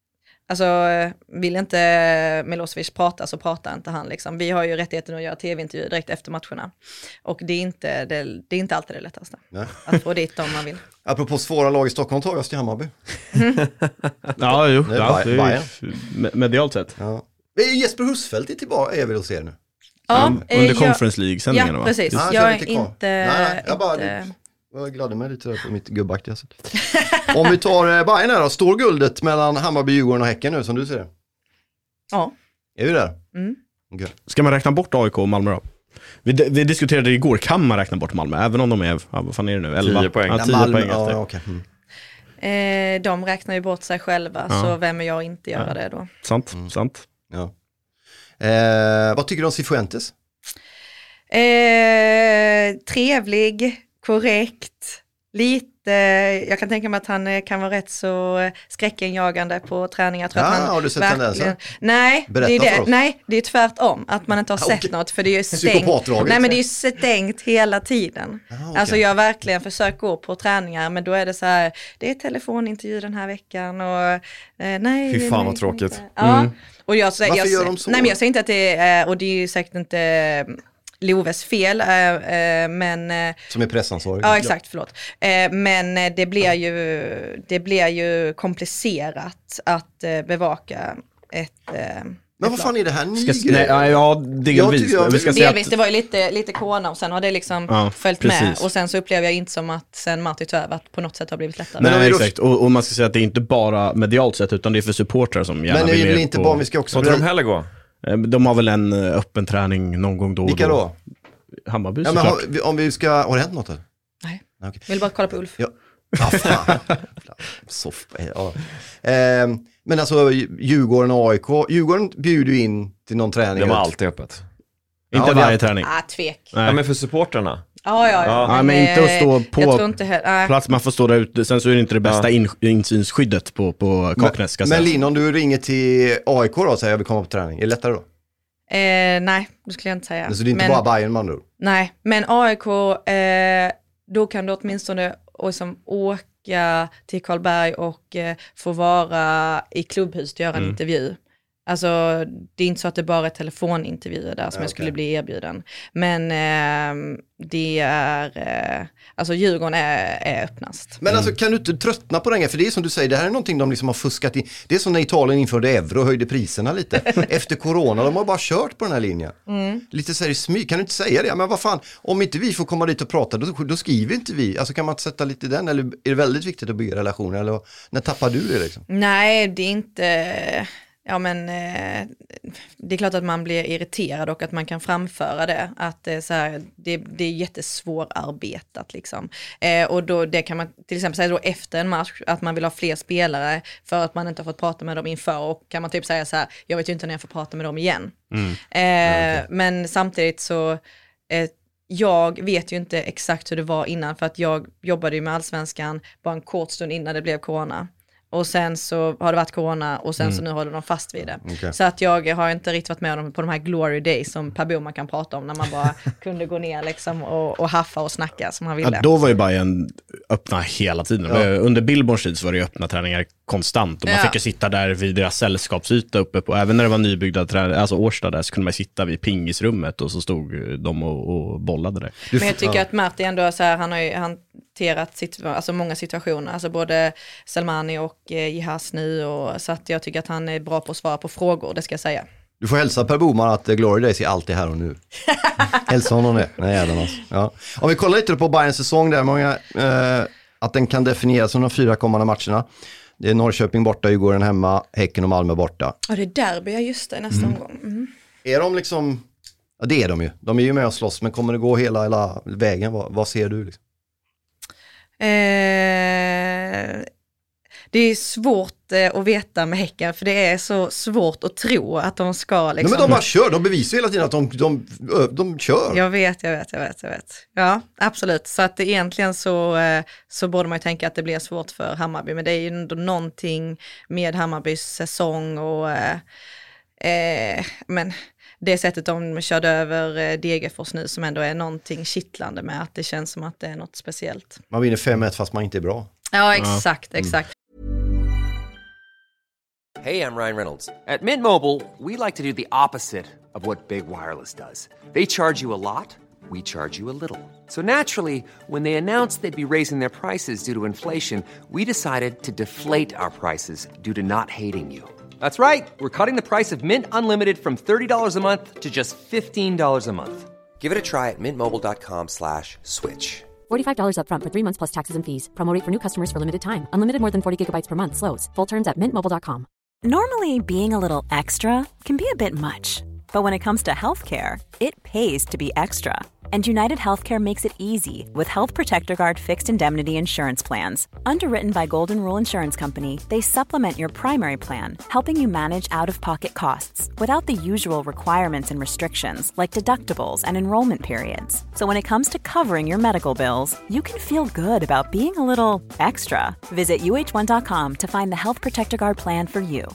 Alltså, vill inte Milosevic prata så pratar inte han liksom. Vi har ju rättigheten att göra tv-intervjuer direkt efter matcherna. Och det är inte, det, det är inte alltid det lättaste. Nej. Att få dit om man vill. Apropå svåra lag i Stockholm, tar vi oss till Hammarby. Mm. ja, jo. Det är ja, Bayern. det är medialt sett. Ja. Jesper Husfeldt är tillbaka, är väl att se nu. Ja, um, under jag, Conference League-sändningen, ja, va? precis. Ah, jag är inte inte... Nej, jag bara... inte... Jag gladde mig lite där på mitt gubbaktiga sätt. Om vi tar Bayern här då, står guldet mellan Hammarby, Djurgården och Häcken nu som du ser det? Ja. Är vi där? Mm. Okay. Ska man räkna bort A I K och Malmö då? Vi, vi diskuterade igår, kan man räkna bort Malmö? Även om de är, ja, vad fan är det nu? elva tio poäng. Ja, tio Malmö, poäng efter. Ja, okay. mm. Eh, de räknar ju bort sig själva, Ja. så vem är jag inte göra Ja. det då? Sant, Mm. sant. Ja. Eh, vad tycker du om Cifuentes? Eh, trevlig, korrekt, lite, jag kan tänka mig att han eh, kan vara rätt så skräckenjagande på träning. Jag tror Ja, att han har du sett verkligen... tendenser? Nej, Berätta det är för det. oss. Nej, det är tvärtom, att man inte har Ah, sett okej. något, för det är ju stängt. Psykopatdraget. Nej, men det är ju stängt hela tiden. Ah, okay. Alltså jag har verkligen försökt gå på träningar, men då är det så här, det är telefonintervju den här veckan och eh, nej. Fy det- fan nej, vad tråkigt. inte. Ja, Mm. och jag, säger- Varför jag, gör de så? Nej, men jag säger inte att det är, och det är ju säkert inte eh, Loves fel, eh, eh, men eh, Som är pressansvarig. ja exakt, förlåt. Eh, men eh, det blir ju, det blir ju komplicerat att eh, bevaka ett eh, Men vad fan är det här ny Ska, grej? nej, ja, delvis. Jag tycker jag- vi ska säga Delvis, att, det var ju lite, lite corona och sen har det liksom Ja, följt precis. med. Och sen så upplever jag inte som att sen Martin tog över att på något sätt har blivit lättare. Men om nej, vi då- exakt. Och, och man ska säga att det är inte bara medialt sett, utan det är för supportrar som gärna Men det vill är väl ner inte på- bara, vi ska också... Så inte de heller gå? Eh, De har väl en eh, öppen träning någon gång då och Vilka då? Hammarby, Ja, men såklart. har, vi- om vi ska... Har det hänt något eller? Nej, Okej. vill bara kolla på Ulf. Ja. Ja, fan. Soff. Ja. Ehm, men alltså Djurgården och A I K. Djurgården bjuder ju in till någon träning. De har alltid öppet. Inte Ja, det är- varje träning. Ah, tvek. Nej. Ja, men för supporterna. Ja, ja, ja. Ja, men inte att stå eh, på Jag tror inte heller, nej. plats, man får stå där ute. Sen så är det inte det bästa Ja. in, insynsskyddet på, på Kaknäs, ska Men, sägas. men Lin, om du ringer till A I K då och säger jag vill komma på träning, är det lättare då? Eh, nej, det skulle jag inte säga. Så det är inte men, bara Bayern man då? Nej, men A I K, eh, då kan du åtminstone och som åka till Karlberg och eh, få vara i klubbhus och göra en Mm. intervju. Alltså det är inte så att det bara är telefonintervjuer där som Ja, jag skulle okej. bli erbjuden. Men eh, det är, eh, alltså Djurgården är, är öppnast. Men alltså kan du inte tröttna på den här? För det är som du säger, det här är någonting de liksom har fuskat in. Det är som när Italien införde euro och höjde priserna lite. Efter corona, de har bara kört på den här linjen. Mm. Lite så här i smyg, kan du inte säga det? Men vad fan, om inte vi får komma dit och prata, då, då skriver inte vi. Alltså kan man inte sätta lite den, eller är det väldigt viktigt att bygga relationer? Eller när tappar du det liksom? Nej, det är inte... Ja men eh, det är klart att man blir irriterad och att man kan framföra det. Att det är, så här, det, det är jättesvårarbetat liksom. Eh, och då det kan man till exempel säga då efter en match att man vill ha fler spelare för att man inte har fått prata med dem inför. Och kan man typ säga så här, jag vet ju inte när jag får prata med dem igen. Mm. Eh, okay. Men samtidigt så... Eh, jag vet ju inte exakt hur det var innan för att jag jobbade ju med Allsvenskan bara en kort stund innan det blev corona. Och sen så har det varit corona och sen Mm. så nu håller de fast vid det. Okay. Så att jag har inte riktigt varit med om på de här glory days som Per Boman kan prata om när man bara kunde gå ner liksom och, och haffa och snacka som han ville. Ja, då var ju Bayern öppna hela tiden. Ja. Under Billborns tid så var det ju öppna träningar konstant. Och man Ja. fick ju sitta där vid deras sällskapsyta uppe på, även när det var nybyggda träningar, alltså Årsta där, så kunde man sitta vid pingisrummet och så stod de och, och bollade där. Du, Men jag tycker ja. att Martin ändå är så här, han har ju hanterat situa- alltså många situationer, alltså både Selmani och eh, Jihas nu, och så att jag tycker att han är bra på att svara på frågor, det ska jag säga. Du får hälsa Per Boman att eh, Glory Days är alltid här och nu. Hälsa honom det. Nej, jävlar alltså. Ja. Om vi kollar lite på Bayerns säsong där, många, eh, att den kan definieras som de fyra kommande matcherna. Det är Norrköping borta, Djurgården hemma, Häcken och Malmö borta. Ja, det är derby, ja just det, nästa omgång. Mm. Är de liksom, ja det är de ju. De är ju med och slåss, men kommer det gå hela, hela vägen? Vad, vad ser du liksom? Eh, det är svårt eh, att veta med Häcken, för det är så svårt att tro att de ska liksom... Nej, men de bara kör, de bevisar hela tiden att de, de, de, de kör. Jag vet, jag vet, jag vet, jag vet. Ja, absolut. Så att egentligen så, eh, så borde man ju tänka att det blir svårt för Hammarby, men det är ju ändå någonting med Hammarbys säsong och eh, eh, men det sättet de körde över eh, Degerfors nu som ändå är någonting kittlande med att det känns som att det är något speciellt. Man vinner fem ett fast man inte är bra. Ja, exakt, exakt. Hey, I'm Ryan Reynolds. At Mint Mobile, we like to do the opposite of what Big Wireless does. They charge you a lot, we charge you a little. So naturally, when they announced they'd be raising their prices due to inflation, we decided to deflate our prices due to not hating you. That's right. We're cutting the price of Mint Unlimited from thirty dollars a month to just fifteen dollars a month. Give it a try at mintmobile.com slash switch. forty-five dollars up front for three months plus taxes and fees. Promo rate for new customers for limited time. Unlimited more than forty gigabytes per month. Slows full terms at mint mobile dot com. Normally, being a little extra can be a bit much. But when it comes to healthcare, it pays to be extra. And United Healthcare makes it easy with Health Protector Guard fixed indemnity insurance plans. Underwritten by Golden Rule Insurance Company, they supplement your primary plan, helping you manage out-of-pocket costs without the usual requirements and restrictions like deductibles and enrollment periods. So when it comes to covering your medical bills, you can feel good about being a little extra. Visit U H one dot com to find the Health Protector Guard plan for you.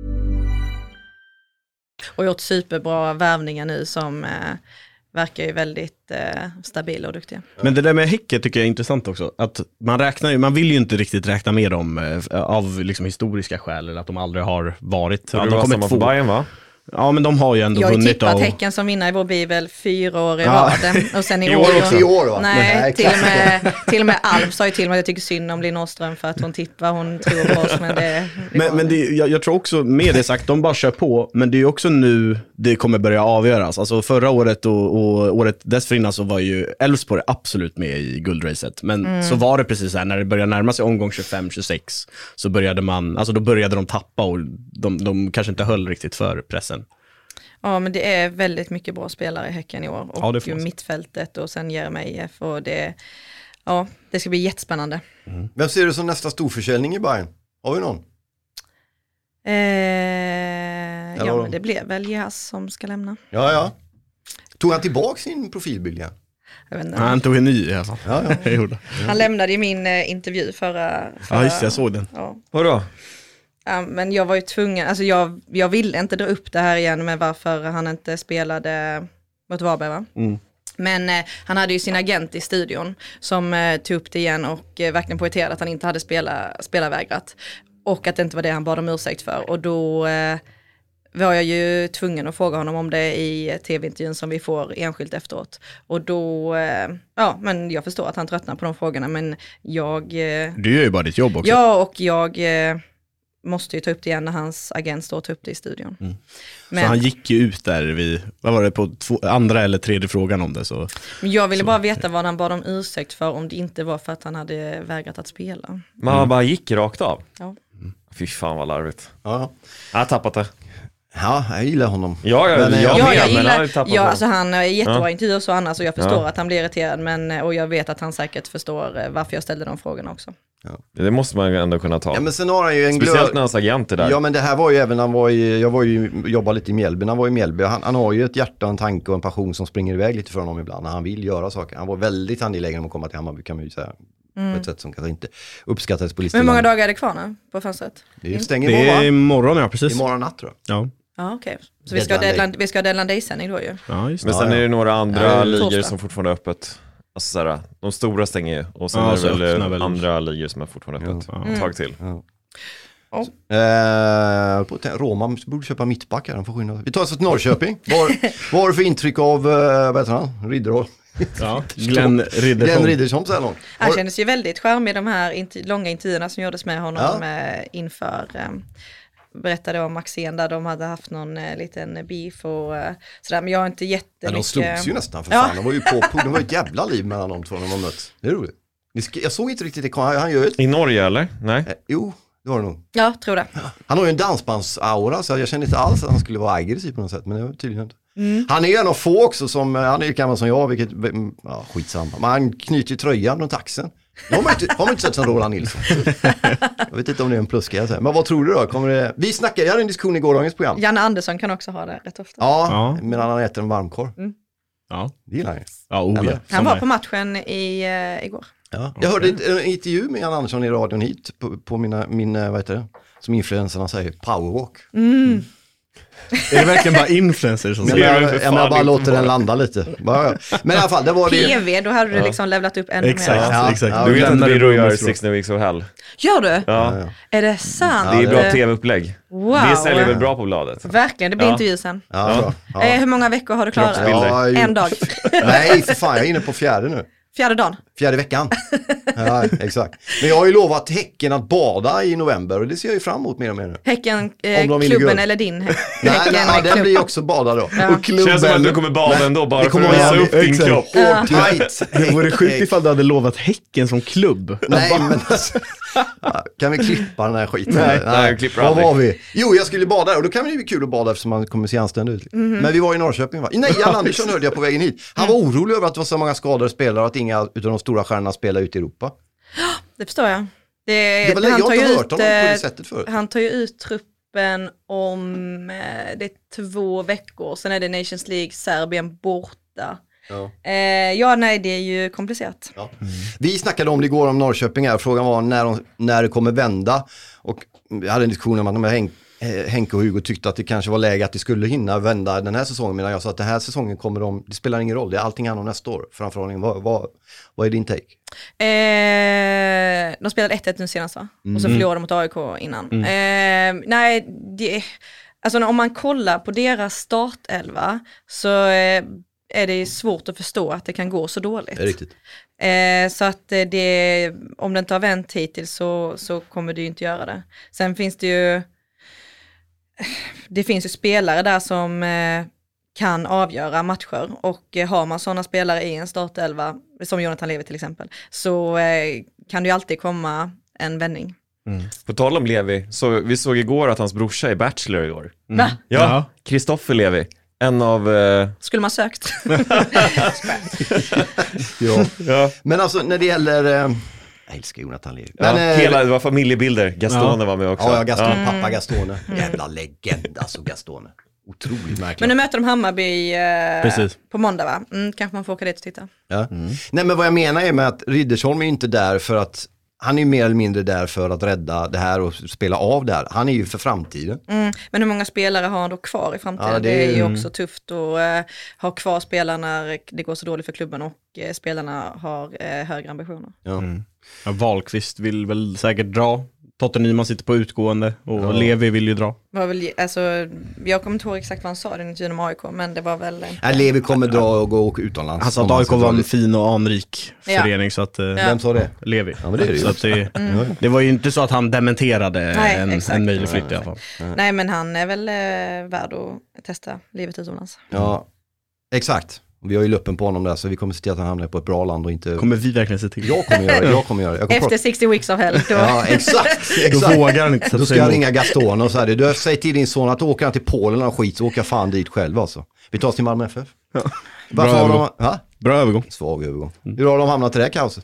Och gjort superbra värvningar nu som eh, verkar ju väldigt eh, stabila och duktiga. Men det där med Häcken tycker jag är intressant också. Att man räknar ju, man vill ju inte riktigt räkna med dem eh, av liksom historiska skäl, eller att de aldrig har varit. Ja, de det var kommer samma två. för Bayern, va? Ja, men de har ju ändå jag har ju vunnit tippat av... Häcken som vinner i vår bibel fyra år i Ja. raden. Och sen i, I år, år också. I år, va? Nej, Nej, till och, med, till och med Alf sa ju till mig att jag tycker synd om Linn Åström för att hon tippar, hon tror på oss, men det, det Men, men det, jag, jag tror också, med det sagt, de bara kör på, men det är ju också nu det kommer börja avgöras. Alltså förra året och, och året dessförinnan så var ju Elfsborg absolut med i guldracet. Men mm. så var det precis så här, när det började närma sig omgång tjugofem tjugosex så började man, alltså då började de tappa och de, de kanske inte höll riktigt för pressen. Ja, men det är väldigt mycket bra spelare i Häcken i år. Och ja, det mittfältet och sen Jeremejeff. Och det, ja, det ska bli jättespännande. Mm. Vem ser du som nästa storförsäljning i Bayern? Har vi någon? Eh, ja, men det blev väl Jas som ska lämna. Ja, ja. Tog han tillbaka sin profilbild igen? Jag vet inte. Han tog en ny i alla fall. Ja, ja. Jag gjorde. Han lämnade ju min eh, intervju förra, förra... Ja, just det, jag såg den. Ja. Vadå? Ja, men jag var ju tvungen, alltså jag, jag ville inte dra upp det här igen med varför han inte spelade mot Varberg, va? Mm. Men eh, han hade ju sin agent i studion som eh, tog upp det igen och eh, verkligen poängterade att han inte hade spela, spelarvägrat. Och att det inte var det han bad om ursäkt för. Och då eh, var jag ju tvungen att fråga honom om det i tv-intervjun som vi får enskilt efteråt. Och då, eh, ja, men jag förstår att han tröttnar på de frågorna, men jag... Eh, Du gör ju bara ditt jobb också. Ja, och jag... Eh, måste ju ta upp det igen när hans agent står och tar upp det i studion. Mm. Men, så han gick ju ut där vid, vad var det, på två, andra eller tredje frågan om det. Så. Men jag ville så. bara veta vad han bad om ursäkt för, om det inte var för att han hade vägrat att spela. Man mm. bara gick rakt av. Ja. Fy fan vad larvigt. Ja. Jag har tappat det. Ja, jag gillar honom. Ja, jag, men, jag, ja, jag, jag men gillar, jag ja, alltså han är jättebra ja. intervjuer och så annars, och jag förstår ja. att han blir irriterad, men, och jag vet att han säkert förstår varför jag ställde de frågorna också. Ja. Det måste man ju ändå kunna ta. Ja, men sen har han ju en Speciellt glöd... när hans agent är där. Ja, men det här var ju även när han var i, jag var ju, jobbade lite i Mjällby, han var i Mjällby. Han, han har ju ett hjärta, en tanke och en passion som springer iväg lite för honom ibland när han vill göra saker. Han var väldigt angelägen om att komma till Hammarby, kan man ju säga. Mm. På ett sätt som kanske inte uppskattades på listan. Men hur många dagar är det kvar nu på fönstret? Det stänger det imorgon, är imorgon, ja, precis. Imorgon natt, tror jag. Ja. Ja, okej. Okay. Så vi ska, ha deadline, vi ska ha deadline day-sändning då ju. Ja, just det. Men sen ja, ja. är det några andra ja, ligor torsdag. som fortfarande är öppet. Alltså såhär, de stora stänger ju. Och sen Ja, är så det väl, öppnar väl- andra ligor som är fortfarande öppet. Ja. Ett tag till. Ja. Oh. Eh, på te- Roma borde köpa mittbackar, de får skynda. Vi tar oss till Norrköping. Vad vad har du för intryck av, eh, vad heter han? Ridderholm? Ja, Glenn Riddersholm. Glenn Riddersholm så här långt. Han Har- kändes ju väldigt charmig, de här inter- långa intervjuerna som gjordes med honom Ja. eh, inför, eh, berättade om Maxén där de hade haft någon eh, liten beef och eh, sådär, men jag har inte jättemycket... Ja, de slogs ju nästan för Ja. fan. De var ju på, det var ett jävla liv mellan de två när de möts. Det är roligt. Ni ska- Jag såg inte riktigt det, han gör ju ett... I Norge eller? Nej. Eh, jo, det var det nog. Ja, tror det. Han har ju en dansbandsaura så jag kände inte alls att han skulle vara aggressiv på något sätt, men det var tydligen inte. Mm. Han är en av få också som, han är ju gammal som jag, vilket, ja, skitsamma. Men han knyter ju tröjan runt axeln. Det har man inte, har man inte sett som Roland Nilsson. Jag vet inte om det är en plus, kan jag säga. Men vad tror du då? Kommer det... Vi snackade, jag hade en diskussion i gårdagens program. Janne Andersson kan också ha det rätt ofta. Ja, Ja. medan han äter en varmkorv. Mm. Ja, Det gillar han ju. ja, oh, Eller? ja. Han var på matchen i, eh, igår. Ja. Jag hörde en intervju med Jan Andersson i radion hit på, på mina, min, vad heter det, som influencerna säger, powerwalk. Mm. Är det verkligen bara influencers som Men säger jag, det för jag, fan jag bara inte låter bara. den landa lite. Bara, men i alla fall, det var det. T V, då hade du liksom levlat upp ännu Exakt, mer. Ja, exakt. ja, Du vet att lämnar Birro det gör på sexton Weeks of Hell? Gör du? Ja, Ja, ja. Är det sant? det är bra tv-upplägg. Wow. Det säljer väl bra på bladet? Verkligen, det blir Ja. intervju sen. Ja, bra. Ja. Eh, hur många veckor har du klarat? Kroppsbilder. Ja, ju- En dag. Nej, för fan, jag är inne på fjärde nu. Fjärde dagen. Fjärde veckan. Ja, exakt. Men jag har ju lovat Häcken att bada i november och det ser jag ju fram emot mer och mer nu. Häcken, Om eh, de vinner klubben guld. eller din? Nej, Häcken, nej, ja, den klubb. blir ju också bada då. Ja. Och klubben. Känns som att du kommer bada Nej, ändå bara det för kommer att vara visa upp din exakt. kropp. Ja. Tight. Det vore sjukt ifall du hade lovat Häcken som klubb. Nej, men alltså, ja, kan vi klippa den här skiten? Nej, nej, jag klipper Vad aldrig. var vi? Jo, jag skulle bada och då kan det bli kul att bada eftersom man kommer se anständig ut. Mhm. Men vi var i Norrköping va? Nej, Jan Andersson hörde jag på vägen hit. Han var orolig över att det var så många skadade spelare och att inga av de stora stjärnorna spelar ute i Europa. Det förstår jag. Det, Det var han jag tar har ju inte hört ut, honom på det eh, sättet förut. Han tar ju ut truppen om eh, det är två veckor. Sen är det Nations League, Serbien borta. Ja. Eh, ja, nej, det är ju komplicerat. Ja. Vi snackade om det igår om Norrköping här. Frågan var när, de, när det kommer vända. Och jag hade en diskussion om att de här Henk, eh, Henke och Hugo tyckte att det kanske var läge att det skulle hinna vända den här säsongen. Men jag sa att den här säsongen kommer de, det spelar ingen roll. Det är allting handlar om nästa år. Framförhållningen, vad, vad, vad är din take? Eh, de spelade ett ett nu senast va? Och så förlorade de mot A I K innan. Eh, nej, det, alltså om man kollar på deras startelva så eh, är det svårt att förstå att det kan gå så dåligt. Det är riktigt. Eh, så att eh, det, om det inte har vänt hittills så, så kommer det ju inte göra det. Sen finns det ju, det finns ju spelare där som eh, kan avgöra matcher och eh, har man sådana spelare i en startelva, som Jonathan Levi till exempel, så eh, kan det ju alltid komma en vändning. På tal om Levi, så vi såg igår att hans brorsa är Bachelor i år. Va? Ja, Kristoffer Levi. En av... Eh, Skulle man sökt? Ja. ja, Men alltså när det gäller... Eh, jag älskar Jonathan Levi. ja, Men, eh, hela, det var familjebilder. Gastone var med också. Ja, ja, Gaston, pappa Gastone. Jävla legend alltså Gastone. Otroligt märkligt. Men nu möter de Hammarby eh, Precis. på måndag va? Mm, kanske man får åka dit och titta. Ja. Nej men vad jag menar är med att Riddersholm är inte där för att han är mer eller mindre där för att rädda det här och spela av det här. Han är ju för framtiden. Mm, men hur många spelare har han då kvar i framtiden? Ja, det, det är är- ju också tufft att uh, ha kvar spelarna när det går så dåligt för klubben och uh, spelarna har uh, högre ambitioner. Ja. Ja, Wahlqvist vill väl säkert dra. Totte Nyman sitter på utgående och Ja. Levi vill ju dra. Var väl, alltså, jag kommer inte ihåg exakt vad han sa i den intervjun om A I K, men det var väl... Uh, Nej, Levi kommer dra och gå utomlands. Han sa Om att A I ska K dra var en lite. fin och anrik Ja. förening så att... eh, Vem sa det? Levi. Ja, men det är det ju. Så att det, Mm. det var ju inte så att han dementerade Nej, en, exakt. en möjlig flytt i alla fall. Nej, men han är väl uh, värd att testa livet utomlands. Ja, exakt. Vi har ju luppen på honom där så vi kommer se till att han hamnar på ett bra land och inte... Kommer vi verkligen se till? Jag kommer göra det, jag kommer göra det. Jag kommer Efter prata- sextio weeks of hell, då... Ja, exakt. Då exakt. vågar han inte sätta Då ska sig jag emot. ringa Gaston och säga du säg till din son att åka han till Polen och skit så åker jag fan dit själv alltså. Vi tar oss till Malmö F F. Varför Bra har övergång. de... Ha? Bra övergång. Svag övergång. Hur har de hamnat i det här kaoset?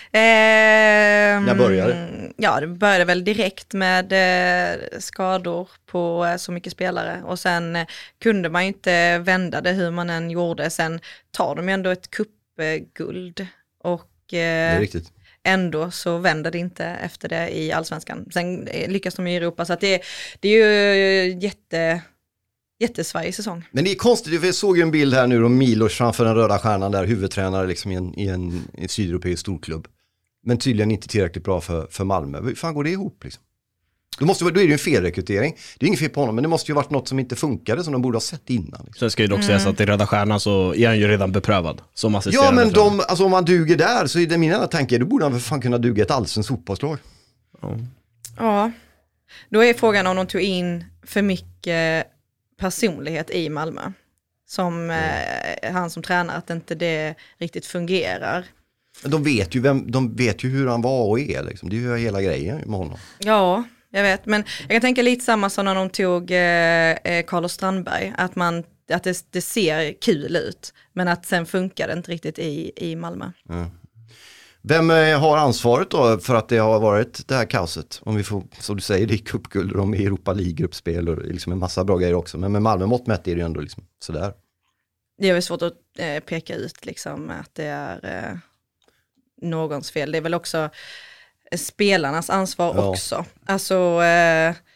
Ehm, När började det? Ja, det började väl direkt med eh, skador på eh, så mycket spelare. Och sen eh, kunde man ju inte vända det hur man än gjorde. Sen tar de ju ändå ett cupguld. Och Det är eh, riktigt. ändå så vänder det inte efter det i Allsvenskan. Sen eh, lyckas de i Europa. Så att det, det är ju jätte, jättesvajig säsong. Men det är konstigt, för jag såg ju en bild här nu om Milos framför den röda stjärnan där, huvudtränare liksom i en, i en, i en sydeuropeisk storklubb. Men tydligen inte tillräckligt bra för, för Malmö. Hur fan går det ihop liksom? Då, måste, då är det ju en felrekrytering. Det är inget fel på honom, men det måste ju varit något som inte funkade som de borde ha sett innan. Liksom. Sen ska ju dock sägas att i Röda Stjärnan så är han ju redan beprövad som assisterande. Ja, men tränare. de, alltså, om man duger där så är det min enda tanke, då borde han för fan kunna duga ett allsvenskt fotbollslag. Ja, då är frågan om de tog in för mycket personlighet i Malmö. Som eh, han som tränar, att inte det riktigt fungerar. De vet ju, vem, de vet ju hur han var och är. Liksom. Det är ju hela grejen med honom. Ja, jag vet. Men jag kan tänka lite samma som när de tog eh, Carlos Strandberg. Att, man, att det, det ser kul ut. Men att sen funkar det inte riktigt i, i Malmö. Vem eh, har ansvaret då för att det har varit det här kaoset? Om vi får, som du säger, det är cupguld och de är Europa League-gruppspel och liksom en massa bra grejer också. Men med Malmö mått mätt är det ju ändå liksom sådär. Det är väl svårt att eh, peka ut liksom, att det är eh, någons fel. Det är väl också spelarnas ansvar Ja. också. Alltså, eh,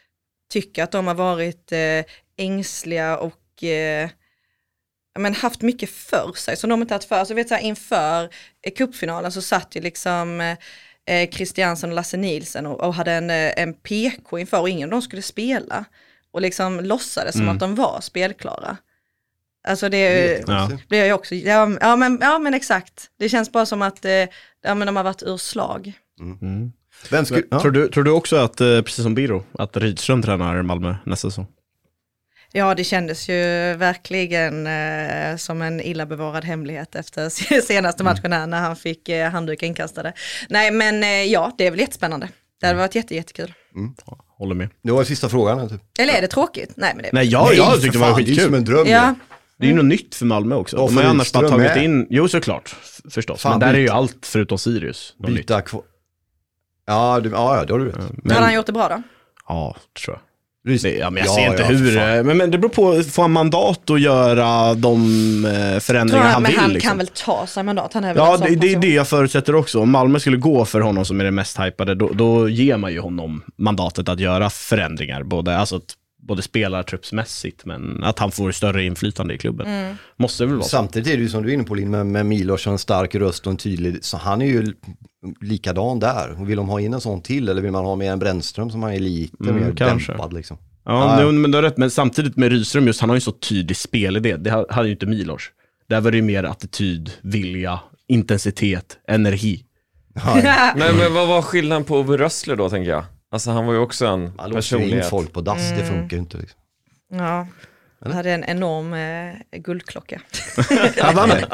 tycker att de har varit eh, ängsliga och eh, men haft mycket för sig. Så de har inte haft för, alltså vet jag, inför eh, cupfinalen så satt ju liksom eh, Christiansen och Lasse Nielsen och, och hade en, en P K inför och ingen av dem skulle spela. Och liksom låtsades som Mm. att de var spelklara. Alltså det, Ja. det är ju också, ja, ja, men, ja men exakt. Det känns bara som att eh, ja, men de har varit ur slag. Mm. Vem skulle... Ja. Tror, du, tror du också att, eh, precis som Biro, att Rydström tränar Malmö nästa säsong? Ja, det kändes ju verkligen eh, som en illa bevarad hemlighet efter senaste matchen här när han fick eh, handduken inkastade. Nej, men eh, ja, det är väl jättespännande. Det hade varit jätte, jättekul. Håller med. Det var sista frågan. Typ. Eller är det tråkigt? Nej, men det Nej, jag, jag tyckte det var Det är ju som en skitkul. dröm. Ja, Det är ju något nytt för Malmö också. Ja, De har ju för annars bara Rydström tagit med. in, jo såklart, f- förstås. Fan, men där är ju byta- allt förutom Sirius. Något nytt. Byta kvar. Ja, du, ja, ja, det har du rätt. Men, hade han gjort det bra då? Ja, tror jag. Rys- Det, ja, men jag Ja, ser inte ja, hur, för fan. men, men det beror på, får han mandat att göra de eh, förändringar Tror han men vill? han liksom. kan väl ta sig mandat? Han är väl Ja, en sån det, det är person. det jag förutsätter också. Om Malmö skulle gå för honom som är det mest hypade, då, då ger man ju honom mandatet att göra förändringar. Både, alltså, att, både spelartruppsmässigt, men att han får större inflytande i klubben. Mm. Måste det väl vara så? Samtidigt är det ju som du är inne på Lin, med, med Milos och en stark röst och en tydlig, så han är ju likadan där. Vill de ha in en sån till eller vill man ha med en Brännström som han är lite Mm, mer kanske. dämpad liksom? Ja, Ja. men, men du har rätt. Men samtidigt med Rydström, just, han har ju så tydlig spelidé. Det ha- hade ju inte Milos. Där var det ju mer attityd, vilja, intensitet, energi. Nej, men vad var skillnaden på Ove Rössler då, tänker jag? Alltså han var ju också en Han låser ju in personlighet. folk på dass, det funkar ju inte liksom. Ja, han hade en enorm eh, guldklocka. Han var med.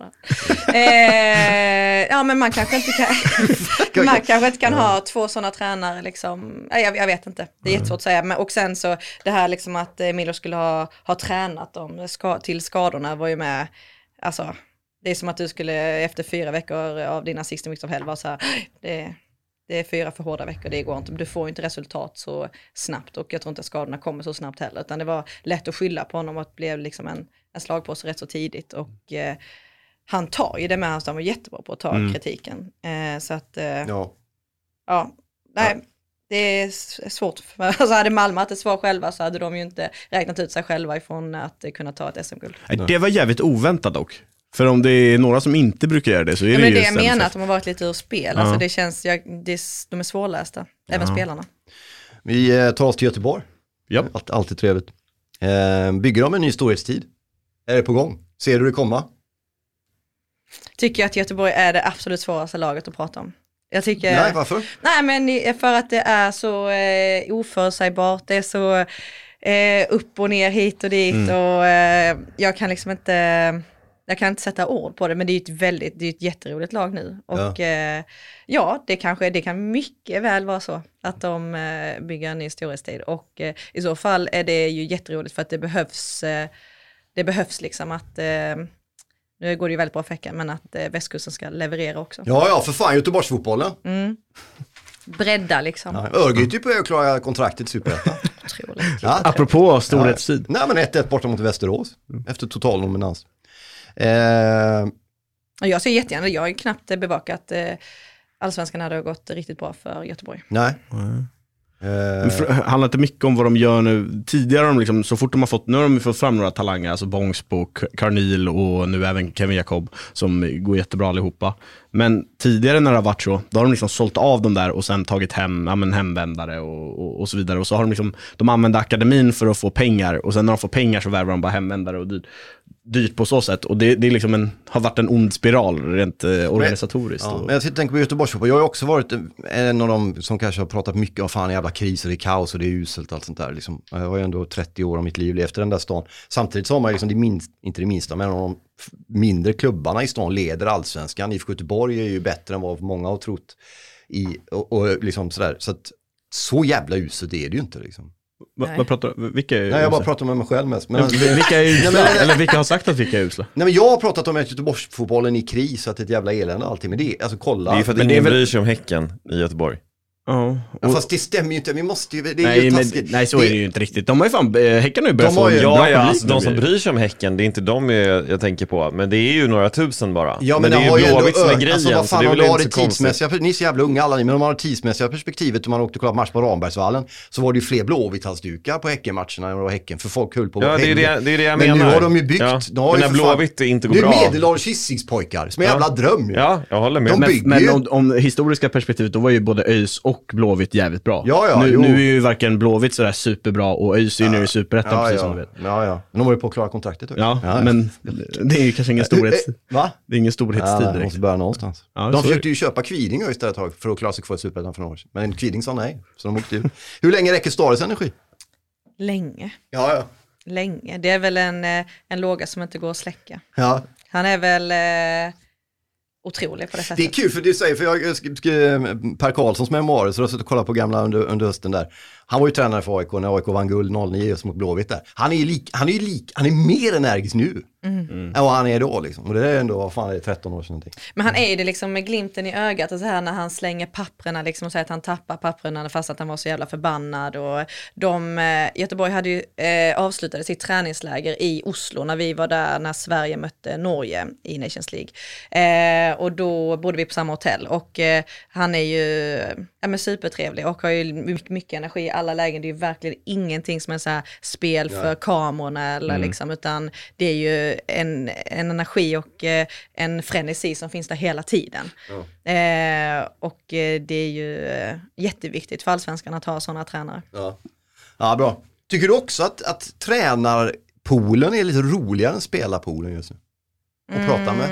eh, ja, men man kanske inte kan, man kanske inte kan ha två sådana tränare liksom. Nej, Jag, jag vet inte, det är jättesvårt att säga. Men, och sen så det här liksom att eh, Milo skulle ha, ha tränat dem ska, till skadorna var ju med, alltså det är som att du skulle efter fyra veckor av dina sista weeks of hell vara så här, det, det är fyra för hårda veckor, det går inte, du får inte resultat så snabbt och jag tror inte att skadorna kommer så snabbt heller, utan det var lätt att skylla på honom och att det blev liksom en, en slagpåse rätt så tidigt och eh, han tar ju det med, han var jättebra på att ta Mm. kritiken. Eh, så att, eh, ja. Ja. nej, det är s- svårt. För, alltså hade Malmö haft ett svar själva så hade de ju inte räknat ut sig själva ifrån att eh, kunna ta ett S M-guld. Nej, det var jävligt oväntat dock. För om det är några som inte brukar göra det så är Ja, det men ju det jag sämst. menar att de har varit lite ur spel. Ja. Alltså det känns, jag, det, är- de är svårlästa, även Ja. spelarna. Vi eh, tar oss till Göteborg. Ja. Allt, alltid trevligt. Eh, bygger de en ny storhetstid? Är det på gång? Ser du det komma? Tycker jag att Göteborg är det absolut svåraste laget att prata om. Jag tycker... Nej, varför? Nej, men i- för att det är så eh, oförutsägbart, det är så eh, upp och ner hit och dit Mm. och eh, jag kan liksom inte, jag kan inte sätta ord på det, men det är ju ett väldigt, det är ett jätteroligt lag nu och Ja. ja, eh, ja det kanske, det kan mycket väl vara så att de eh, bygger en ny storhetstid och eh, i så fall är det ju jätteroligt för att det behövs, eh, det behövs liksom att eh, nu går det ju väldigt bra för Häcken, men att eh, västkusten ska leverera också. Ja, ja, för fan, Göteborgsfotbollen. Mm. Bredda liksom. Ja, Örgryte är på väg att klara kontraktet i Superettan. Otroligt. Ja. Apropå storhetstid. Nej, men ett ett borta mot Västerås. Efter total dominans. Eh, Och jag ser jättegärna, jag har ju knappt bevakat eh, allsvenskan när det har gått riktigt bra för Göteborg. nej. Men Eh, för, handlar inte mycket om vad de gör nu. Tidigare har de liksom, så fort de har fått, nu har de ju fått fram några talanger, alltså Bångsbo, K- Carnil och nu även Kevin Jacob som går jättebra allihopa. Men tidigare när det har varit så, då har de liksom sålt av dem där och sen tagit hem, ja, men hemvändare och, och, och så vidare. Och så har de liksom, de använder akademin för att få pengar och sen när de får pengar så värvar de bara hemvändare och dyrt, dyrt på så sätt. Och det, det är liksom en, har varit en ond spiral rent eh, organisatoriskt. Ja, och, men jag tänker på Göteborgsfotboll. Jag har ju också varit en av dem som kanske har pratat mycket om fan jävla kris och det är kaos och det är uselt och allt sånt där. Liksom. Jag har ju ändå trettio år av mitt liv efter den där stan. Samtidigt så har man ju liksom det minst, inte det minsta, men en av de f- mindre klubbarna i stan leder allsvenskan. I F K Göteborg är ju bättre än vad många har trott. I, och, och liksom sådär. Så att så jävla uselt är det ju inte liksom. Va, vad pratar du? Vilka är Nej, jag bara usla? pratar med mig själv mest. Men, Men vilka är usla? Nej, men- Eller vilka har sagt att vilka är usla? Nej, men jag har pratat om att Göteborgsfotbollen är i kris och att det är ett jävla elände och allting. Men det är, alltså kolla. Det är ju för att Men det ingen är väl- bryr sig om Häcken i Göteborg. Ja. Ja, fast det stämmer ju inte, vi måste ju, det är Nej, ju men, taskigt. nej, så är det ju inte riktigt. De har ju fan, Häcken har ju börjat De har få ju- en Ja, bra ja publik alltså, nu. de som bryr sig om Häcken, det är inte de jag, jag tänker på. Men det är ju några tusen bara. Ja, men, det är har ju ju ändå Blåvitt som är ök- grejen, alltså, vad så fan, det är om väl du har inte det så konstigt. tidsmässiga, ni är så jävla unga alla ni, men om man har det tidsmässiga perspektivet och man åkte och kollade match på Rambergsvallen så var det ju fler Blåvitt-halsdukar på Häckenmatcherna än det var Häcken, för folk höll på Ja, det är Häcken. det, det är det jag Men menar. nu har de ju byggt, Ja. de har Men ju när för fan- Blåvitt inte går det bra. är medelålders Hisingspojkar, som är jävla dröm ju. Ja, jag håller med. De Men, bygger men ju. om, om historiska perspektivet, då var ju både ÖIS och Blåvitt jävligt bra. Ja, ja, nu, jo. nu är ju varken Blåvitt sådär superbra och ÖIS är ju nere i superettan, Ja, precis ja. som du vet. Ja, ja. Men de har ju på att klara kontraktet. också. Ja, ja, men det är ju kanske ingen storhets... Eh, Va? Det är ingen storhetstid Ja, de direkt. måste börja någonstans. Ja, de så är försökte ju köpa Kviding istället ett tag för att klara sig kvar i superettan för några år sedan. Men Kviding sa nej, så de åkte ut. Hur länge räcker Stares energi? Länge. Ja, ja. Länge. Det är väl en, eh, en låga som inte går att släcka. ja. Han är väl eh, otrolig på det sättet. Det är kul för du säger, för jag skrev Per Karlssons memoarer, så jag har suttit och kollat på gamla under, under hösten där. Han var ju tränare för A I K när A I K vann guld noll nio mot Blåvitt där. Han är ju lik, han är ju lik, han är mer energisk nu än vad han är då liksom. Och det är ändå, vad fan är det, tretton år sedan någonting. Men han är ju det liksom med glimten i ögat och så här när han slänger papperna liksom och säger att han tappar papperna fast att han var så jävla förbannad. Och de, eh, Göteborg hade ju eh, avslutade sitt träningsläger i Oslo när vi var där när Sverige mötte Norge i Nations League. Eh, och då bodde vi på samma hotell och eh, han är ju ja, men supertrevlig och har ju mycket, mycket energi i alla lägen. Det är ju verkligen ingenting som är så här spel för kamerorna eller Mm. liksom, utan det är ju en, en energi och eh, en frenesi som finns där hela tiden. Ja. Eh, och eh, det är ju eh, jätteviktigt för allsvenskan att ha sådana tränare. Ja. Ja, bra. Tycker du också att, att tränarpoolen är lite roligare än spelarpoolen just nu? Att prata med?